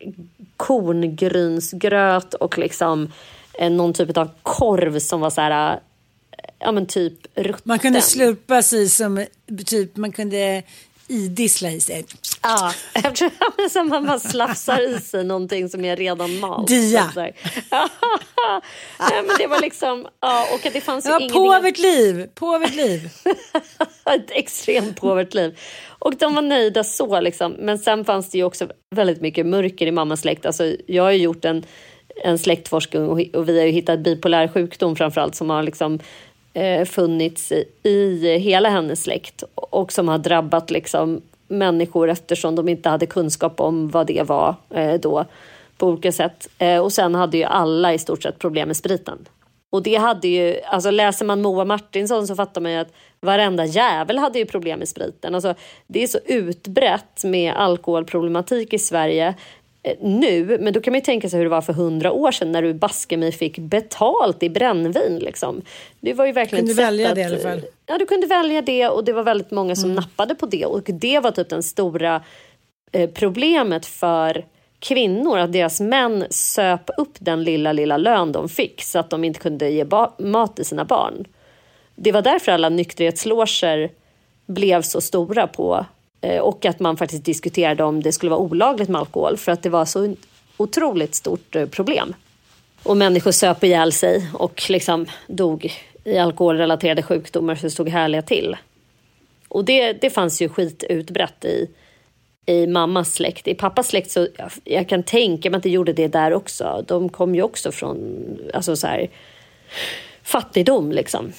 Speaker 10: korngrynsgröt och liksom eh, någon typ av korv som var så här, ja men typ rutten.
Speaker 2: Man kunde slurpa sig som typ, man kunde idissla i sig.
Speaker 10: Ja, eftersom man bara slafsar i sig någonting som är redan malt.
Speaker 2: Dia.
Speaker 10: Ja, men det var liksom, ja, och att det fanns
Speaker 2: ja,
Speaker 10: ju
Speaker 2: ingenting. Påvert liv, påvert liv.
Speaker 10: Ett extremt påvert liv. Och de var nöjda så liksom. Men sen fanns det ju också väldigt mycket mörker i mammas släkt. Alltså jag har ju gjort en, en släktforskning och, och vi har ju hittat bipolär sjukdom framförallt som har liksom eh, funnits i, i hela hennes släkt. Och som har drabbat liksom människor eftersom de inte hade kunskap om vad det var eh, då på olika sätt. Eh, och sen hade ju alla i stort sett problem med spriten. Och det hade ju, alltså läser man Moa Martinsson så fattar man ju att varenda jävel hade ju problem med spriten. Alltså det är så utbrett med alkoholproblematik i Sverige eh, nu, men då kan man ju tänka sig hur det var för hundra år sedan när du baske mig fick betalt i brännvin liksom. Det var ju verkligen
Speaker 2: kunde välja
Speaker 10: att,
Speaker 2: det i alla fall.
Speaker 10: Ja, du kunde välja det, och det var väldigt många som mm. nappade på det, och det var typ den stora eh, problemet för kvinnor, att deras män söp upp den lilla, lilla lön de fick så att de inte kunde ge ba- mat till sina barn. Det var därför alla nykterhetsloger blev så stora på, eh, och att man faktiskt diskuterade om det skulle vara olagligt med alkohol, för att det var så otroligt stort eh, problem. Och människor söp ihjäl sig och liksom dog i alkoholrelaterade sjukdomar så det stod härliga till. Och det, det fanns ju skit utbrett i, i mammas släkt. I pappas släkt så jag, jag kan tänka mig att det gjorde det där också. De kom ju också från alltså så här, fattigdom liksom.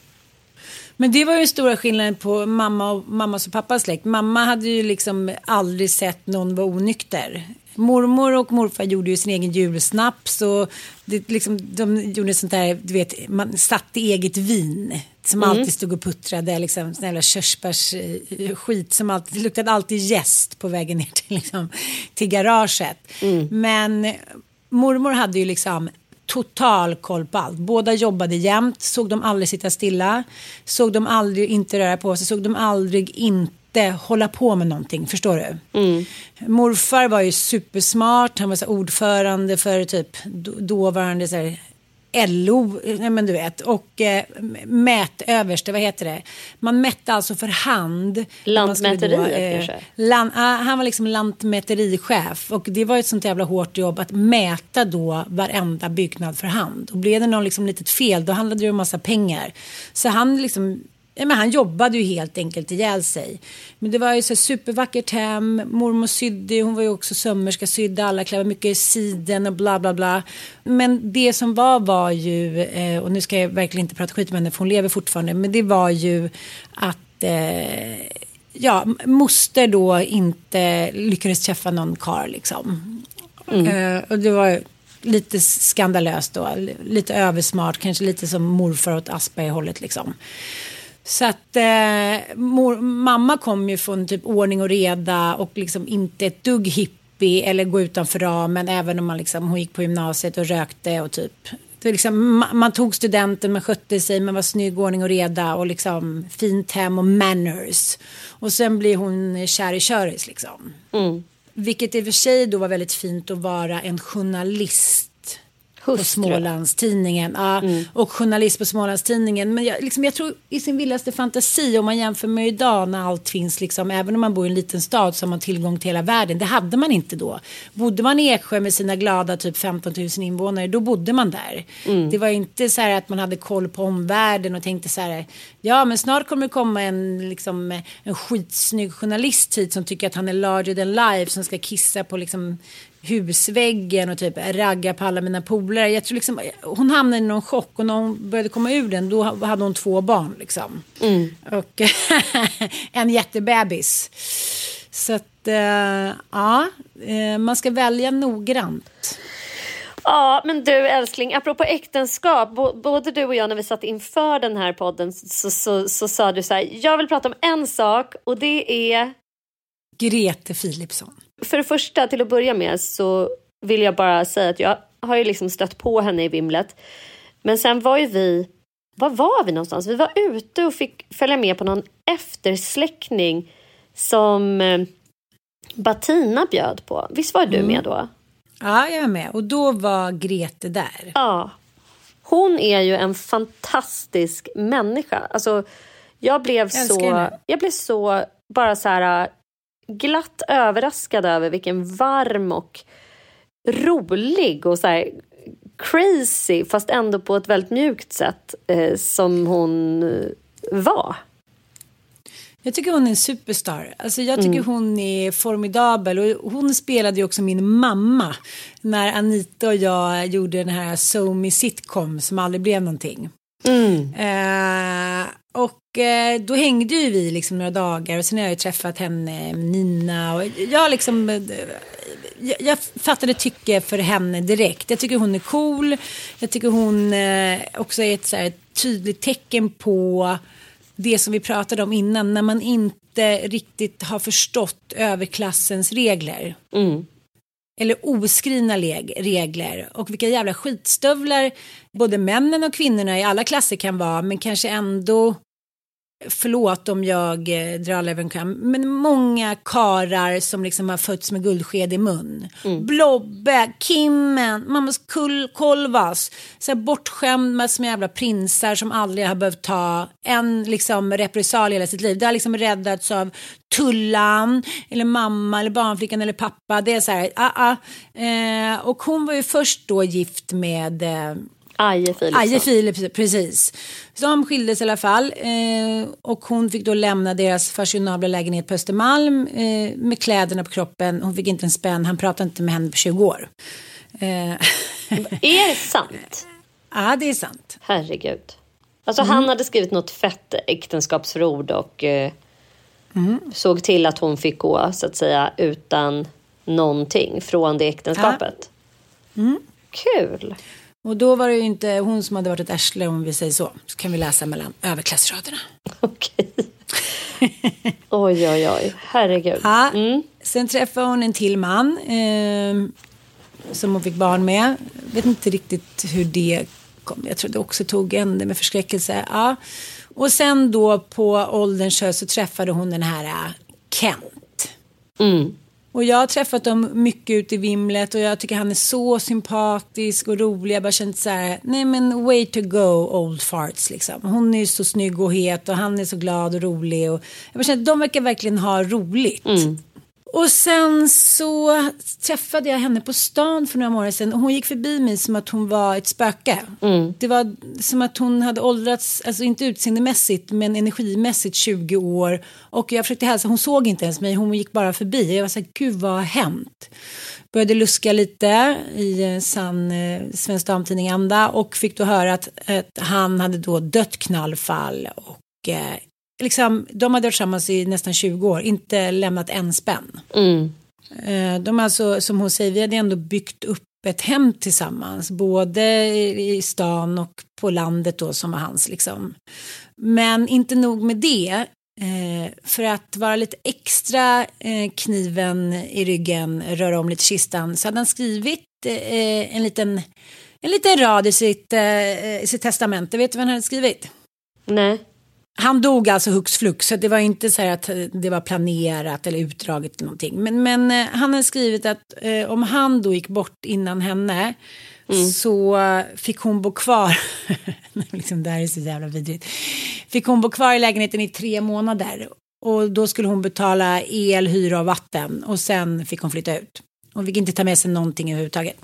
Speaker 2: Men det var ju en stora skillnad på mamma och, mammas och pappas släkt. Mamma hade ju liksom aldrig sett någon vara onykter. Mormor och morfar gjorde ju sin egen julsnaps och det, liksom, de gjorde sånt där, du vet, man satte eget vin som mm. alltid stod och puttrade, liksom, sån jävla körsbärs skit som alltid, det luktade alltid jäst på vägen ner till, liksom, till garaget. Mm. Men mormor hade ju liksom total koll på allt. Båda jobbade jämt, såg de aldrig sitta stilla, såg de aldrig inte röra på sig, såg de aldrig inte hålla på med någonting, förstår du? Mm. Morfar var ju supersmart, han var så ordförande för typ dåvarande så här L O, nej men du vet, och eh, mätöverste, vad heter det? Man mätte alltså för hand.
Speaker 10: Lantmäteriet då, eh, kanske?
Speaker 2: Land, ah, han var liksom lantmäterichef och det var ett sånt jävla hårt jobb att mäta då varenda byggnad för hand. Och blev det någon liksom litet fel, då handlade det om massa pengar. Så han liksom Ja, men han jobbade ju helt enkelt ihjäl sig. Men det var ju så supervackert hem. Mormor sydde, hon var ju också sömmerska, sydde alla kläder, mycket siden och bla bla bla. Men det som var var ju, eh, och nu ska jag verkligen inte prata skit med henne för hon lever fortfarande, men det var ju att eh, ja, moster då inte lyckades träffa någon karl liksom. Mm. Eh, och det var lite skandalöst då, lite översmart, kanske lite som morfar åt Asperger-hållet liksom. Så att eh, mor, mamma kom ju från typ ordning och reda och liksom inte ett dugg hippie eller gå utanför ramen, även om man liksom, hon gick på gymnasiet och rökte och typ, det liksom, man, man tog studenten, man skötte sig, man var snygg, ordning och reda och liksom fint hem och manners. Och sen blir hon kär i köris liksom. Mm. Vilket i och för sig då var väldigt fint att vara en journalist Hustru. På Smålandstidningen. Ja, mm. Och journalist på Smålandstidningen. Men jag, liksom, jag tror i sin villaste fantasi, om man jämför med idag när allt finns, liksom, även om man bor i en liten stad så har man tillgång till hela världen. Det hade man inte då. Bodde man i Eksjö med sina glada typ femton tusen invånare, då bodde man där. Mm. Det var inte så här att man hade koll på omvärlden och tänkte så här, ja men snart kommer det komma en, liksom, en skitsnygg journalist hit som tycker att han är larger than life, som ska kissa på liksom husväggen och typ ragga på alla mina polare. Jag tror liksom, hon hamnade i någon chock och när hon började komma ur den, då hade hon två barn liksom. Mm. Och en jättebebis. Så att äh, ja, äh, man ska välja noggrant.
Speaker 10: Ja, men du älskling, apropå äktenskap, b- både du och jag när vi satt inför den här podden så, så, så sa du så här, jag vill prata om en sak och det är
Speaker 2: Grete Philipsson.
Speaker 10: För det första, till att börja med, så vill jag bara säga att jag har ju liksom stött på henne i vimlet. Men sen var ju vi, var var vi någonstans? Vi var ute och fick följa med på någon eftersläckning som eh, Bettina bjöd på. Visst var du mm. med då?
Speaker 2: Ja, jag är med. Och då var Grete där.
Speaker 10: Ja. Hon är ju en fantastisk människa. Alltså, jag blev jag så... Jag blev så bara så här glatt överraskad över vilken varm och rolig och så här crazy, fast ändå på ett väldigt mjukt sätt eh, som hon var.
Speaker 2: Jag tycker hon är en superstar. Alltså jag tycker mm. hon är formidabel. Och hon spelade ju också min mamma när Anita och jag gjorde den här So Me sitcom som aldrig blev någonting. Mm. Eh, och eh, då hängde ju vi liksom några dagar och sen har jag ju träffat henne, Nina, och jag liksom eh, jag, jag fattade tycke för henne direkt. Jag tycker hon är cool. Jag tycker hon eh, också är ett så här tydligt tecken på det som vi pratade om innan, när man inte riktigt har förstått överklassens regler. Mm. Eller oskrivna leg- regler. Och vilka jävla skitstövlar både männen och kvinnorna i alla klasser kan vara, men kanske ändå förlåt om jag eh, drar alla över en kam, men många karar som liksom har fötts med guldsked i mun. Mm. Blobbe, Kimmen, mammas kull, kolvas. Så här bortskämd med små jävla prinsar som aldrig har behövt ta en liksom repressalie i hela sitt liv. Det har liksom räddats av Tullan eller mamma eller barnflickan eller pappa. Det är så här, ah, ah. Eh, och hon var ju först då gift med... Eh,
Speaker 10: Aje Philipsson.
Speaker 2: Aje Philipsson, precis. Så de skildes i alla fall. Eh, och hon fick då lämna deras fashionabla lägenhet på Östermalm eh, med kläderna på kroppen. Hon fick inte en spänn. Han pratade inte med henne på tjugo år. Eh.
Speaker 10: Är det sant?
Speaker 2: Ja, det är sant.
Speaker 10: Herregud. Alltså
Speaker 2: Mm.
Speaker 10: han hade skrivit något fett äktenskapsförord och eh, mm. såg till att hon fick gå, så att säga, utan någonting från det äktenskapet.
Speaker 2: Ja. Mm.
Speaker 10: Kul.
Speaker 2: Och då var det ju inte hon som hade varit ett ärsle, om vi säger så. Så kan vi läsa mellan överklassraderna.
Speaker 10: Okej. Oj, oj, oj. Herregud.
Speaker 2: Ja.
Speaker 10: Mm.
Speaker 2: Sen träffade hon en till man eh, som hon fick barn med. Jag vet inte riktigt hur det kom. Jag tror det också tog ände med förskräckelse. Ja. Och sen då på ålderns höst så träffade hon den här Kent.
Speaker 10: Mm.
Speaker 2: Och jag har träffat dem mycket ute i vimlet och jag tycker han är så sympatisk och rolig. Jag bara känt så här, nej men way to go old farts liksom. Hon är ju så snygg och het och han är så glad och rolig. Och jag bara känt att de verkar verkligen ha roligt.
Speaker 10: Mm.
Speaker 2: Och sen så träffade jag henne på stan för några månader sedan och hon gick förbi mig som att hon var ett spöke.
Speaker 10: Mm.
Speaker 2: Det var som att hon hade åldrats, alltså inte utseendemässigt men energimässigt tjugo år. Och jag försökte hälsa, hon såg inte ens mig, hon gick bara förbi. Jag var så här, gud vad har hänt? Började luska lite i sann eh, Svensk Damtidning anda och fick då höra att, att han hade då dött knallfall och eh, liksom, de hade varit tillsammans i nästan tjugo år, inte lämnat en spänn.
Speaker 10: Mm.
Speaker 2: De alltså, som hon säger, vi hade ändå byggt upp ett hem tillsammans, både i stan och på landet då som var hans liksom. Men inte nog med det, för att vara lite extra kniven i ryggen, röra om lite kistan, så hade han skrivit en liten, en liten rad i sitt, i sitt testamente. Vet du vad han hade skrivit?
Speaker 10: Nej.
Speaker 2: Han dog alltså hux flux, så det var inte så här att det var planerat eller utdraget eller någonting. Men, men eh, han har skrivit att eh, om han då gick bort innan henne mm. så fick hon bo kvar. liksom, det här är så jävla vidrigt. Fick hon bo kvar i lägenheten i tre månader. Och då skulle hon betala el, hyra och vatten. Och sen fick hon flytta ut. Hon fick inte ta med sig någonting överhuvudtaget.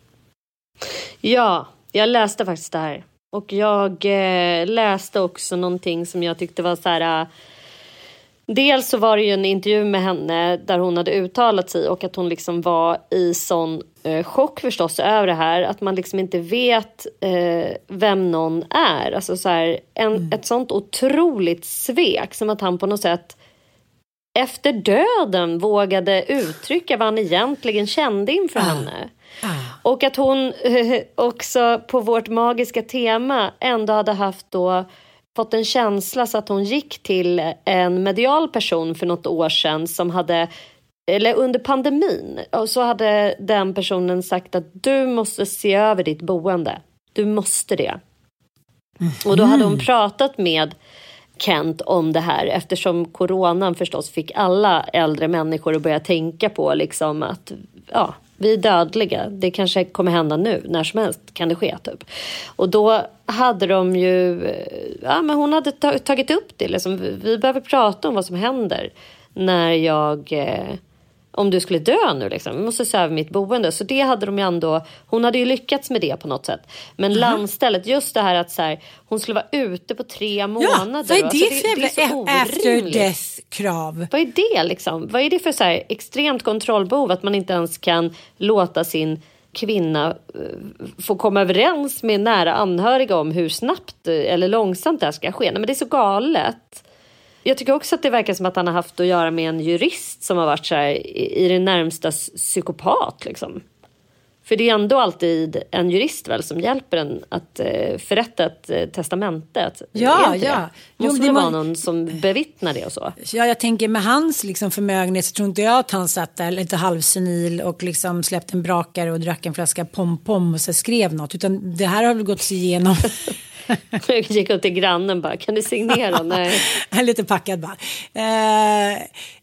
Speaker 10: Ja, jag läste faktiskt det här. Och jag eh, läste också någonting som jag tyckte var så här... Äh, dels så var det ju en intervju med henne där hon hade uttalat sig och att hon liksom var i sån eh, chock förstås över det här. Att man liksom inte vet eh, vem någon är. Alltså så här, en, mm. ett sånt otroligt svek som att han på något sätt efter döden vågade uttrycka vad han egentligen kände inför ah. henne. Ah. Och att hon eh, också på vårt magiska tema ändå hade haft då fått en känsla så att hon gick till en medial person för något år sedan som hade, eller under pandemin, och så hade den personen sagt att du måste se över ditt boende. Du måste det. Mm. Och då hade hon pratat med Kent om det här eftersom coronan förstås fick alla äldre människor att börja tänka på liksom att ja, vi är dödliga. Det kanske kommer hända nu. När som helst kan det ske typ. Och då hade de ju... Ja, men hon hade tagit upp det. Liksom, vi behöver prata om vad som händer när jag... Eh, om du skulle dö nu liksom. Vi måste se över mitt boende. Så det hade de ju ändå... Hon hade ju lyckats med det på något sätt. Men mm. landstället, just det här att så här, hon skulle vara ute på tre månader.
Speaker 2: Ja, vad är det för
Speaker 10: alltså,
Speaker 2: jävla after death-krav?
Speaker 10: Vad är det liksom? Vad är det för så här extremt kontrollbehov att man inte ens kan låta sin kvinna få komma överens med nära anhöriga om hur snabbt eller långsamt det här ska ske? Nej, men det är så galet. Jag tycker också att det verkar som att han har haft att göra med en jurist som har varit så här i, i det närmsta psykopat liksom. För det är ändå alltid en jurist väl som hjälper en att eh, förrätta ett eh, testamente.
Speaker 2: Ja, ja.
Speaker 10: Det? Måste jo, det vara någon som bevittnar det och så?
Speaker 2: Ja, jag tänker med hans liksom, förmögenhet så tror inte jag att han satt där lite halvsenil och liksom släppte en brakare och drack en flaska pom-pom och så skrev något. Utan det här har väl gått igenom...
Speaker 10: Jag gick upp till grannen bara, kan du signera? Nej.
Speaker 2: Lite packad bara. Eh,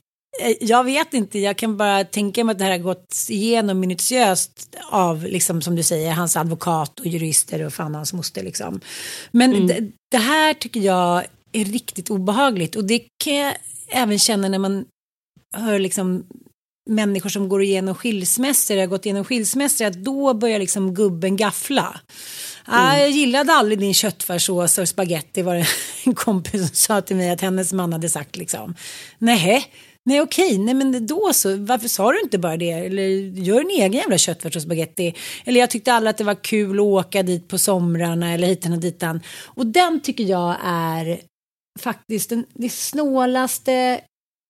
Speaker 2: jag vet inte, jag kan bara tänka mig att det här har gått igenom minutiöst av, liksom, som du säger, hans advokat och jurister och fan hans moster. Liksom. Men mm. det, det här tycker jag är riktigt obehagligt. Och det kan jag även känna när man hör liksom människor som går igenom skilsmässor, har gått igenom skilsmässor, att då börjar liksom gubben gaffla. Mm. Ah, jag gillade aldrig din köttfärssås och spaghetti, var det en kompis som sa till mig att hennes man hade sagt liksom. Nej, nej okej, nej men då så, varför sa du inte bara det? Eller gör en egen jävla köttfärs och spaghetti. Eller jag tyckte alla att det var kul att åka dit på somrarna eller hitan och ditan. Och den tycker jag är faktiskt den, det snålaste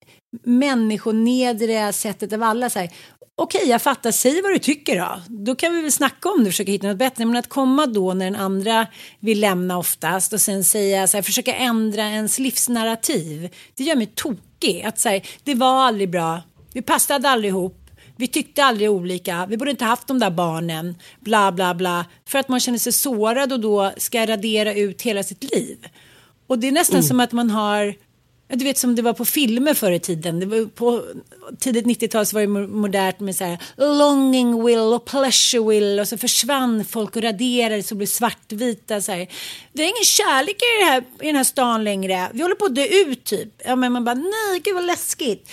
Speaker 2: människonedriga sättet av alla. Så här, okej, jag fattar, säg vad du tycker då. Då kan vi väl snacka om det och försöka hitta något bättre. Men att komma då när den andra vill lämna oftast och sen säga så här, försöka ändra ens livsnarrativ. Det gör mig tokig. Att säga, det var aldrig bra. Vi passade aldrig ihop. Vi tyckte aldrig olika. Vi borde inte haft de där barnen. Bla bla bla. För att man känner sig sårad och då ska radera ut hela sitt liv. Och det är nästan mm. som att man har... Du vet som det var på filmer förr i tiden. Det var på tidigt nittiotal så var det modernt med så här longing will och pleasure will. Och så försvann folk och raderade så blev svartvita. Så här. Det är ingen kärlek i, det här, i den här stan längre. Vi håller på att dö ut typ. Ja, men man bara, nej gud vad läskigt.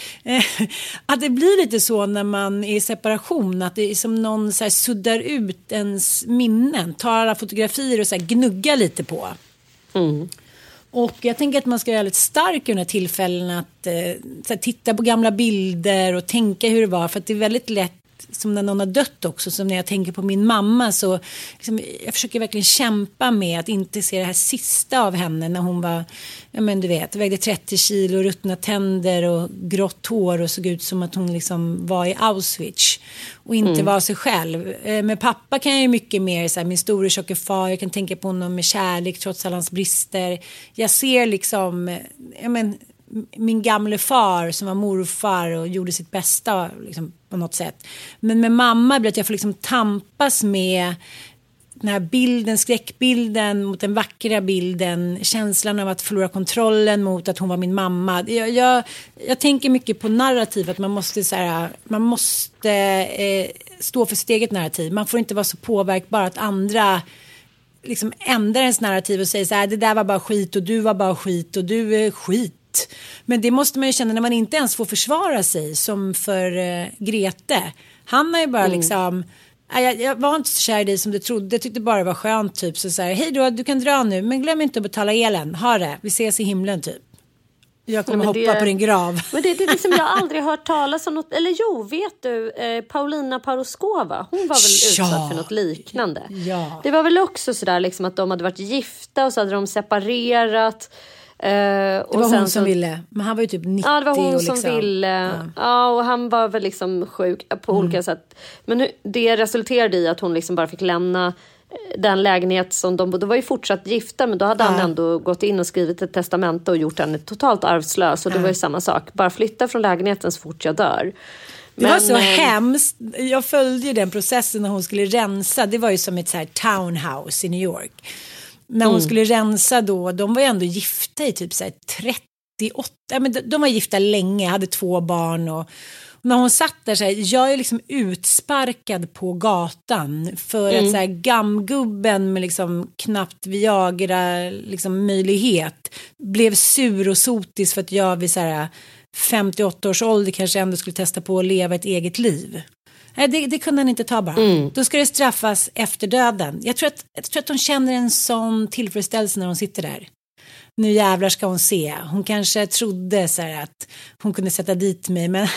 Speaker 2: Att det blir lite så när man är i separation. Att det är som någon så här suddar ut ens minnen. Tar alla fotografier och så här gnuggar lite på. Mm. Och jag tänker att man ska vara väldigt stark i de här tillfällen att eh, så här, titta på gamla bilder och tänka hur det var. För att det är väldigt lätt, som när någon har dött också, som när jag tänker på min mamma så liksom, jag försöker verkligen kämpa med att inte se det här sista av henne när hon var, ja men du vet, vägde trettio kilo, ruttna tänder och grått hår och såg ut som att hon liksom var i Auschwitz och inte mm. var sig själv. Med pappa kan jag ju mycket mer så här, min store tjocke far, jag kan tänka på honom med kärlek trots alla hans brister. Jag ser liksom, ja men min gamle far som var morfar och gjorde sitt bästa liksom, på något sätt. Men med mamma blir det att jag får liksom tampas med den här bilden, skräckbilden mot den vackra bilden, känslan av att förlora kontrollen mot att hon var min mamma. Jag, jag, jag tänker mycket på narrativ, att man måste, så här, man måste eh, stå för sitt eget narrativ. Man får inte vara så påverkbar att andra liksom ändrar ens narrativ och säger så här, det där var bara skit och du var bara skit och du är skit. Men det måste man ju känna när man inte ens får försvara sig, som för eh, Grete. Han är ju bara mm. liksom, jag, jag var inte så kär i dig som du trodde, jag tyckte bara det var skönt typ, så säger hej då, du kan dra nu, men glöm inte att betala elen, ha det, vi ses i himlen typ. Jag kommer ja, hoppa
Speaker 10: det,
Speaker 2: på din grav.
Speaker 10: Men det, det är liksom, jag har aldrig hört talas om något, eller jo, vet du, eh, Paulina Paroskova, hon var väl ja. utsatt för något liknande.
Speaker 2: Ja.
Speaker 10: Det var väl också sådär liksom att de hade varit gifta och så hade de separerat. Uh,
Speaker 2: det
Speaker 10: och
Speaker 2: var
Speaker 10: sen
Speaker 2: hon som
Speaker 10: så,
Speaker 2: ville. Men han var ju typ nittio.
Speaker 10: Ja, det var hon
Speaker 2: och
Speaker 10: som
Speaker 2: liksom,
Speaker 10: ville. Ja. ja, och han var väl liksom sjuk på mm. olika sätt. Men nu, det resulterade i att hon liksom bara fick lämna den lägenhet som de bodde. De var ju fortsatt gifta, men då hade ja. han ändå gått in och skrivit ett testamente och gjort henne totalt arvslös. Och det ja. var ju samma sak. Bara flytta från lägenheten så fort jag dör.
Speaker 2: Det
Speaker 10: men,
Speaker 2: var så
Speaker 10: eh,
Speaker 2: hemskt. Jag följde ju den processen när hon skulle rensa. Det var ju som ett så här townhouse i New York. När hon mm. skulle rensa då, de var ju ändå gifta i typ så här trettioåtta, men de, de var gifta länge, hade två barn och, och när hon satt där så här, jag är liksom utsparkad på gatan för mm. att så här gamgubben med liksom knappt Viagra liksom möjlighet blev sur och sotis för att jag vid så här femtioåtta års ålder kanske ändå skulle testa på att leva ett eget liv. Nej, det, det kunde han inte ta bara. Mm. Då ska det straffas efter döden. Jag tror, att, jag tror att hon känner en sån tillfredsställelse när hon sitter där. Nu jävlar ska hon se. Hon kanske trodde så här att hon kunde sätta dit mig, men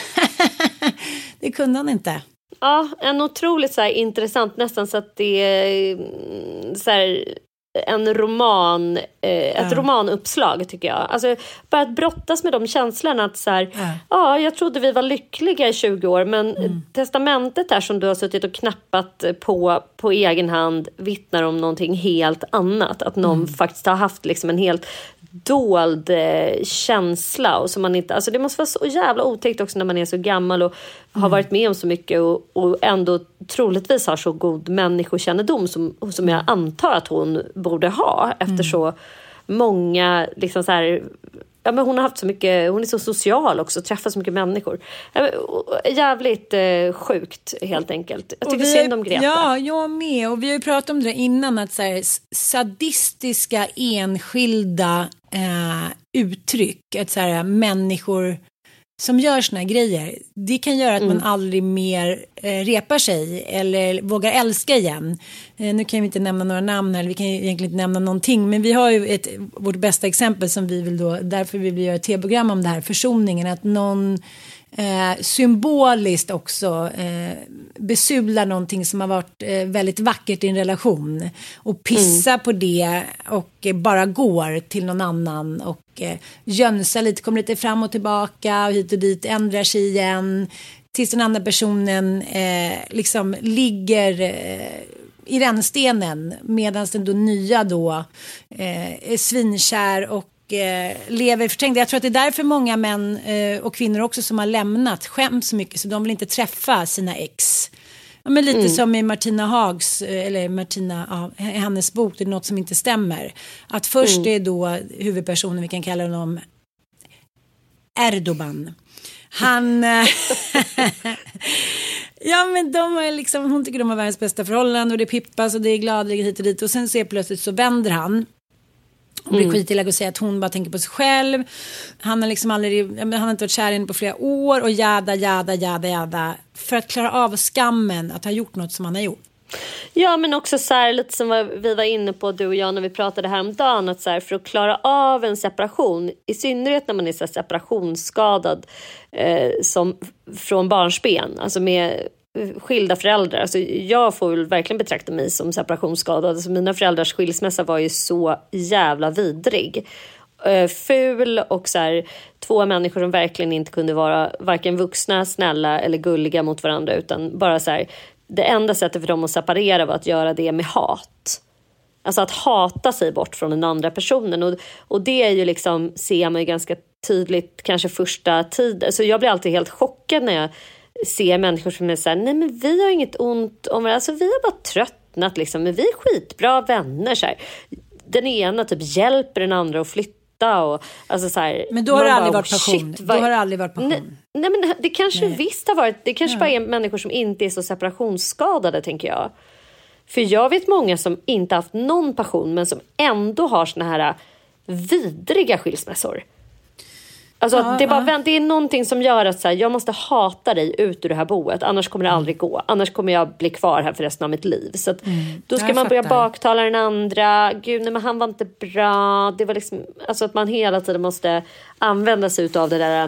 Speaker 2: det kunde hon inte.
Speaker 10: Ja, en otroligt så här intressant, nästan så att det är så här en roman, eh, ett
Speaker 2: Ja.
Speaker 10: romanuppslag tycker jag. Alltså bara att brottas med de känslorna att så här,
Speaker 2: Ja.
Speaker 10: ja, jag trodde vi var lyckliga i tjugo år, men
Speaker 2: Mm.
Speaker 10: testamentet här som du har suttit och knappat på på egen hand vittnar om någonting helt annat. Att någon
Speaker 2: Mm.
Speaker 10: faktiskt har haft liksom en helt dold eh, känsla och som man inte, alltså det måste vara så jävla otäckt också när man är så gammal och har varit med om så mycket och, och ändå troligtvis har så god människokännedom som, som jag antar att hon borde ha efter
Speaker 2: Mm.
Speaker 10: så många liksom så här, ja men hon har haft så mycket, hon är så social också, träffar så mycket människor. Ja, men, och, jävligt eh, sjukt helt enkelt. Jag tycker
Speaker 2: vi-
Speaker 10: synd om Greta.
Speaker 2: Ja, jag med. Och vi har ju pratat om det där innan, att så här, sadistiska enskilda eh, uttryck, att så här, människor som gör såna här grejer, det kan göra att
Speaker 10: Mm.
Speaker 2: man aldrig mer eh, repar sig eller vågar älska igen. Eh, nu kan vi inte nämna några namn här, vi kan ju egentligen inte nämna någonting, men vi har ju ett, vårt bästa exempel som vi vill då, därför vill vi göra ett tv-program om det här, försoningen, att någon eh, symboliskt också eh, besudlar någonting som har varit eh, väldigt vackert i en relation och pissa på det och eh, bara går till någon annan och eh, jönsar lite, kommer lite fram och tillbaka och hit och dit, ändrar sig igen tills den andra personen eh, liksom ligger eh, i rännstenen medan den då nya då eh, är svinkär och eh, lever förträngd. Jag tror att det är därför många män eh, och kvinnor också som har lämnat skäms så mycket så de vill inte träffa sina ex. Ja, men lite
Speaker 10: Mm.
Speaker 2: som i Martina Hags, eh, eller Martina, ja, hennes bok, det är något som inte stämmer. Att först
Speaker 10: Mm.
Speaker 2: är då huvudpersonen, vi kan kalla honom Erdogan. Han... eh, ja, men de har liksom, hon tycker de har världens bästa förhållanden och det pippas och det är gladligt hit och dit. Och sen ser plötsligt så vänder han och blir
Speaker 10: Mm.
Speaker 2: skitilag och säger att hon bara tänker på sig själv. Han har liksom aldrig, han har inte varit kär i henne på flera år och jada, jada, jada, jada. För att klara av skammen att ha gjort något som han har gjort.
Speaker 10: Ja, men också så här, lite som vad vi var inne på du och jag när vi pratade häromdagen, att så här, för att klara av en separation, i synnerhet när man är så här separationsskadad eh, som från barnsben, alltså med skilda föräldrar. Alltså jag får väl verkligen betrakta mig som separationsskadad. Alltså mina föräldrars skilsmässa var ju så jävla vidrig. Eh, ful och så här, två människor som verkligen inte kunde vara varken vuxna, snälla eller gulliga mot varandra, utan bara så här, det enda sättet för dem att separera var att göra det med hat. Alltså att hata sig bort från den andra personen. Och, och det är ju liksom, ser man ju ganska tydligt kanske första tiden. Så jag blir alltid helt chockad när jag ser människor som är så här, nej men vi har inget ont om det. Alltså vi har bara tröttnat liksom. Men vi är skitbra vänner så här. Den ena typ hjälper den andra att flytta. Och, alltså så här,
Speaker 2: Men då har det aldrig
Speaker 10: bara,
Speaker 2: varit passion.
Speaker 10: shit,
Speaker 2: Då
Speaker 10: vad...
Speaker 2: har det aldrig varit passion.
Speaker 10: Nej, nej men det kanske
Speaker 2: Nej.
Speaker 10: visst har varit. Det kanske
Speaker 2: Ja.
Speaker 10: bara är människor som inte är så separationsskadade, tänker jag. För jag vet många som inte haft någon passion men som ändå har såna här vidriga skilsmässor. Alltså
Speaker 2: Ja,
Speaker 10: det, är bara,
Speaker 2: ja.
Speaker 10: det är någonting som gör att så här, jag måste hata dig ut ur det här boet. Annars kommer det aldrig gå. Annars kommer jag bli kvar här för resten av mitt liv. Så att då ska
Speaker 2: jag
Speaker 10: man börja
Speaker 2: fattar.
Speaker 10: baktala den andra. Gud, nej, men han var inte bra. Det var liksom, alltså att man hela tiden måste använda sig av det där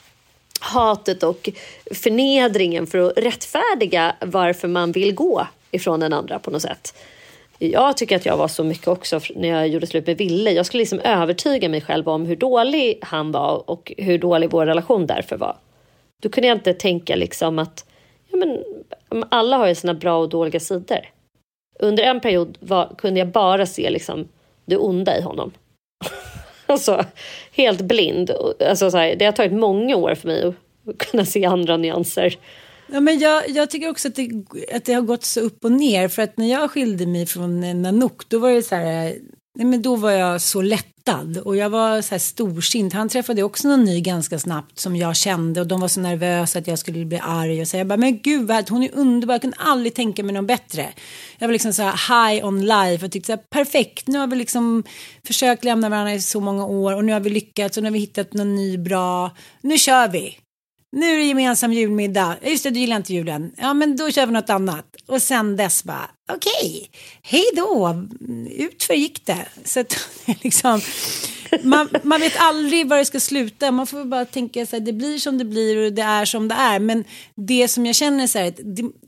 Speaker 10: hatet och förnedringen för att rättfärdiga varför man vill gå ifrån den andra på något sätt. Jag tycker att jag var så mycket också när jag gjorde slut med Ville. Jag skulle liksom övertyga mig själv om hur dålig han var och hur dålig vår relation därför var. Då kunde jag inte tänka liksom att ja, men, alla har ju sina bra och dåliga sidor. Under en period var, kunde jag bara se liksom det onda i honom. Alltså, helt blind. Alltså, så här, det har tagit många år för mig att kunna se andra nyanser.
Speaker 2: Ja, men jag, jag tycker också att det, att det har gått så upp och ner. För att när jag skilde mig från Nanook, då var det så här, nej, men då var jag så lättad. Och jag var så här storsint. Han träffade också någon ny ganska snabbt som jag kände. Och de var så nervösa att jag skulle bli arg. Och så jag bara, men gud, hon är underbar. Jag kunde aldrig tänka mig någon bättre. Jag var liksom så här high on life. Och tyckte så här, perfekt. Nu har vi liksom försökt lämna varandra i så många år. Och nu har vi lyckats. Och nu har vi hittat någon ny bra. Nu kör vi. Nu är det gemensam julmiddag. Just det, du gillar inte julen. Ja, men då kör vi något annat. Och sen dess bara, okej, okay, hej då. Utför gick det. Så att, liksom, man, man vet aldrig var det ska sluta. Man får bara tänka så här, det blir som det blir och det är som det är. Men det som jag känner så här, det,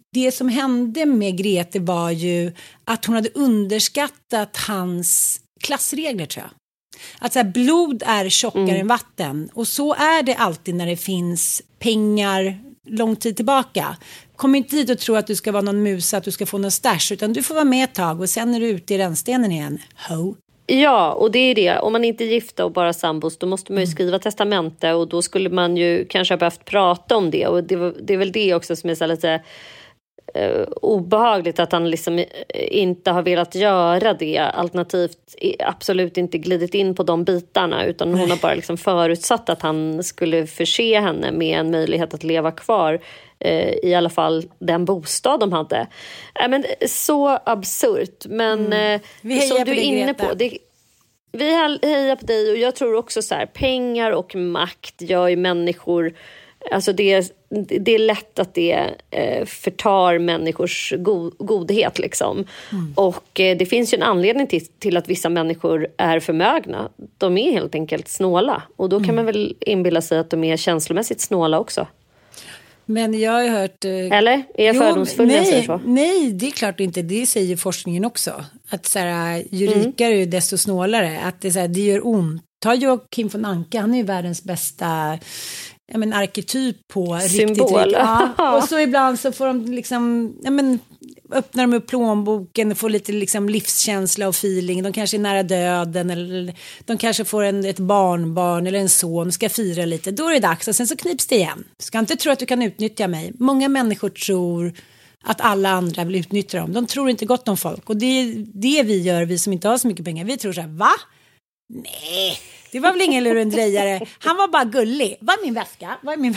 Speaker 2: Det som hände med Grete var ju att hon hade underskattat hans klassregler, tror jag. Att så här, blod är tjockare mm. än vatten. Och så är det alltid när det finns pengar lång tid tillbaka. Kom inte hit och tro att du ska vara någon musa, att du ska få någon stash. Utan du får vara med ett tag och sen är du ute i rännstenen igen. Ho.
Speaker 10: Ja, och det är det. Om man inte är gifta och bara sambos, då måste man ju skriva mm. testamente. Och då skulle man ju kanske ha behövt prata om det. Och det, det är väl det också som är så lite uh, obehagligt. Att han liksom inte har velat göra det. Alternativt absolut inte glidit in på de bitarna. Utan hon har bara liksom förutsatt att han skulle förse henne med en möjlighet att leva kvar. I alla fall den bostad de hade. Äh, men så absurt. Men mm.
Speaker 2: vi
Speaker 10: som du är
Speaker 2: dig,
Speaker 10: inne
Speaker 2: Greta.
Speaker 10: på. Det, vi hejar på dig. Och jag tror också så här. Pengar och makt gör ju människor. Alltså det, det är lätt att det eh, förtar människors go, godhet. Liksom. Mm. Och eh, det finns ju en anledning till, till att vissa människor är förmögna. De är helt enkelt snåla. Och då kan mm. man väl inbilla sig att de är känslomässigt snåla också.
Speaker 2: Men jag har hört... Eh,
Speaker 10: Eller? Är jag fördomsfull när jag säger så?
Speaker 2: Nej, det är klart inte. Det säger forskningen också. Att så här, ju rikare mm. desto snålare. Att det, så här, det gör ont. Ta Joakim von Anka, han är ju världens bästa ja, men, arketyp på
Speaker 10: symbol.
Speaker 2: Riktigt ja. Och så ibland så får de liksom... Ja, men, öppnar de upp plånboken och får lite liksom livskänsla och feeling. De kanske är nära döden eller de kanske får en, ett barnbarn eller en son, ska fira lite. Då är det dags och sen så knips det igen. Ska inte tro att du kan utnyttja mig. Många människor tror att alla andra vill utnyttja dem. De tror inte gott om folk. Och det är det vi gör, vi som inte har så mycket pengar. Vi tror så här, va? Nej, det var väl ingen lurendrejare. Han var bara gullig. Vad är min väska? Vad är min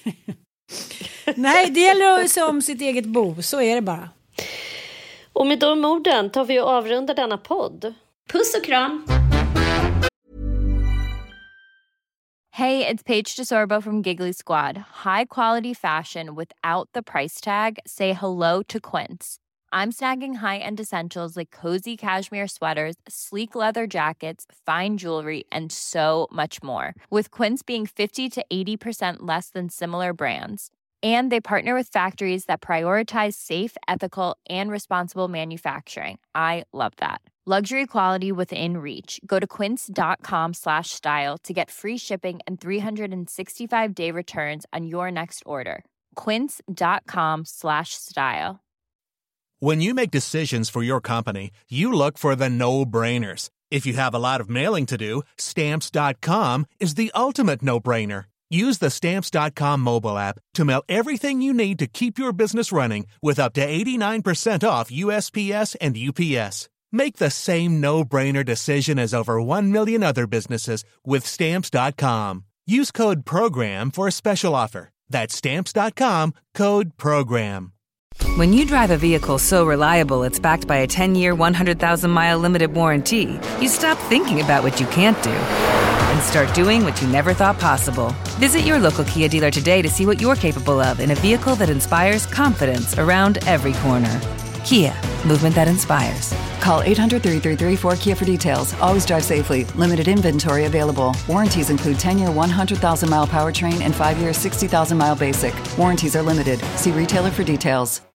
Speaker 2: Nej, det gäller som sitt eget bo. Så är det bara.
Speaker 10: Och med de orden tar vi och avrundar denna podd. Puss och kram!
Speaker 12: Hey, it's Paige DeSorbo from Giggly Squad. High quality fashion without the price tag. Say hello to Quince. I'm snagging high-end essentials like cozy cashmere sweaters, sleek leather jackets, fine jewelry, and so much more. With Quince being fifty to eighty percent less than similar brands. And they partner with factories that prioritize safe, ethical, and responsible manufacturing. I love that. Luxury quality within reach. Go to quince.com slash style to get free shipping and three sixty-five day returns on your next order. Quince.com slash style.
Speaker 13: When you make decisions for your company, you look for the no-brainers. If you have a lot of mailing to do, stamps dot com is the ultimate no-brainer. Use the stamps dot com mobile app to mail everything you need to keep your business running with up to eighty-nine percent off U S P S and U P S. Make the same no-brainer decision as over one million other businesses with stamps dot com. Use code PROGRAM for a special offer. That's stamps dot com, code PROGRAM.
Speaker 14: When you drive a vehicle so reliable it's backed by a ten-year, one hundred thousand mile limited warranty, you stop thinking about what you can't do and start doing what you never thought possible. Visit your local Kia dealer today to see what you're capable of in a vehicle that inspires confidence around every corner. Kia, movement that inspires.
Speaker 15: Call eight hundred, three three three, four Kia for details. Always drive safely. Limited inventory available. Warranties include ten-year, one hundred thousand mile powertrain and five-year, sixty thousand mile basic. Warranties are limited. See retailer for details.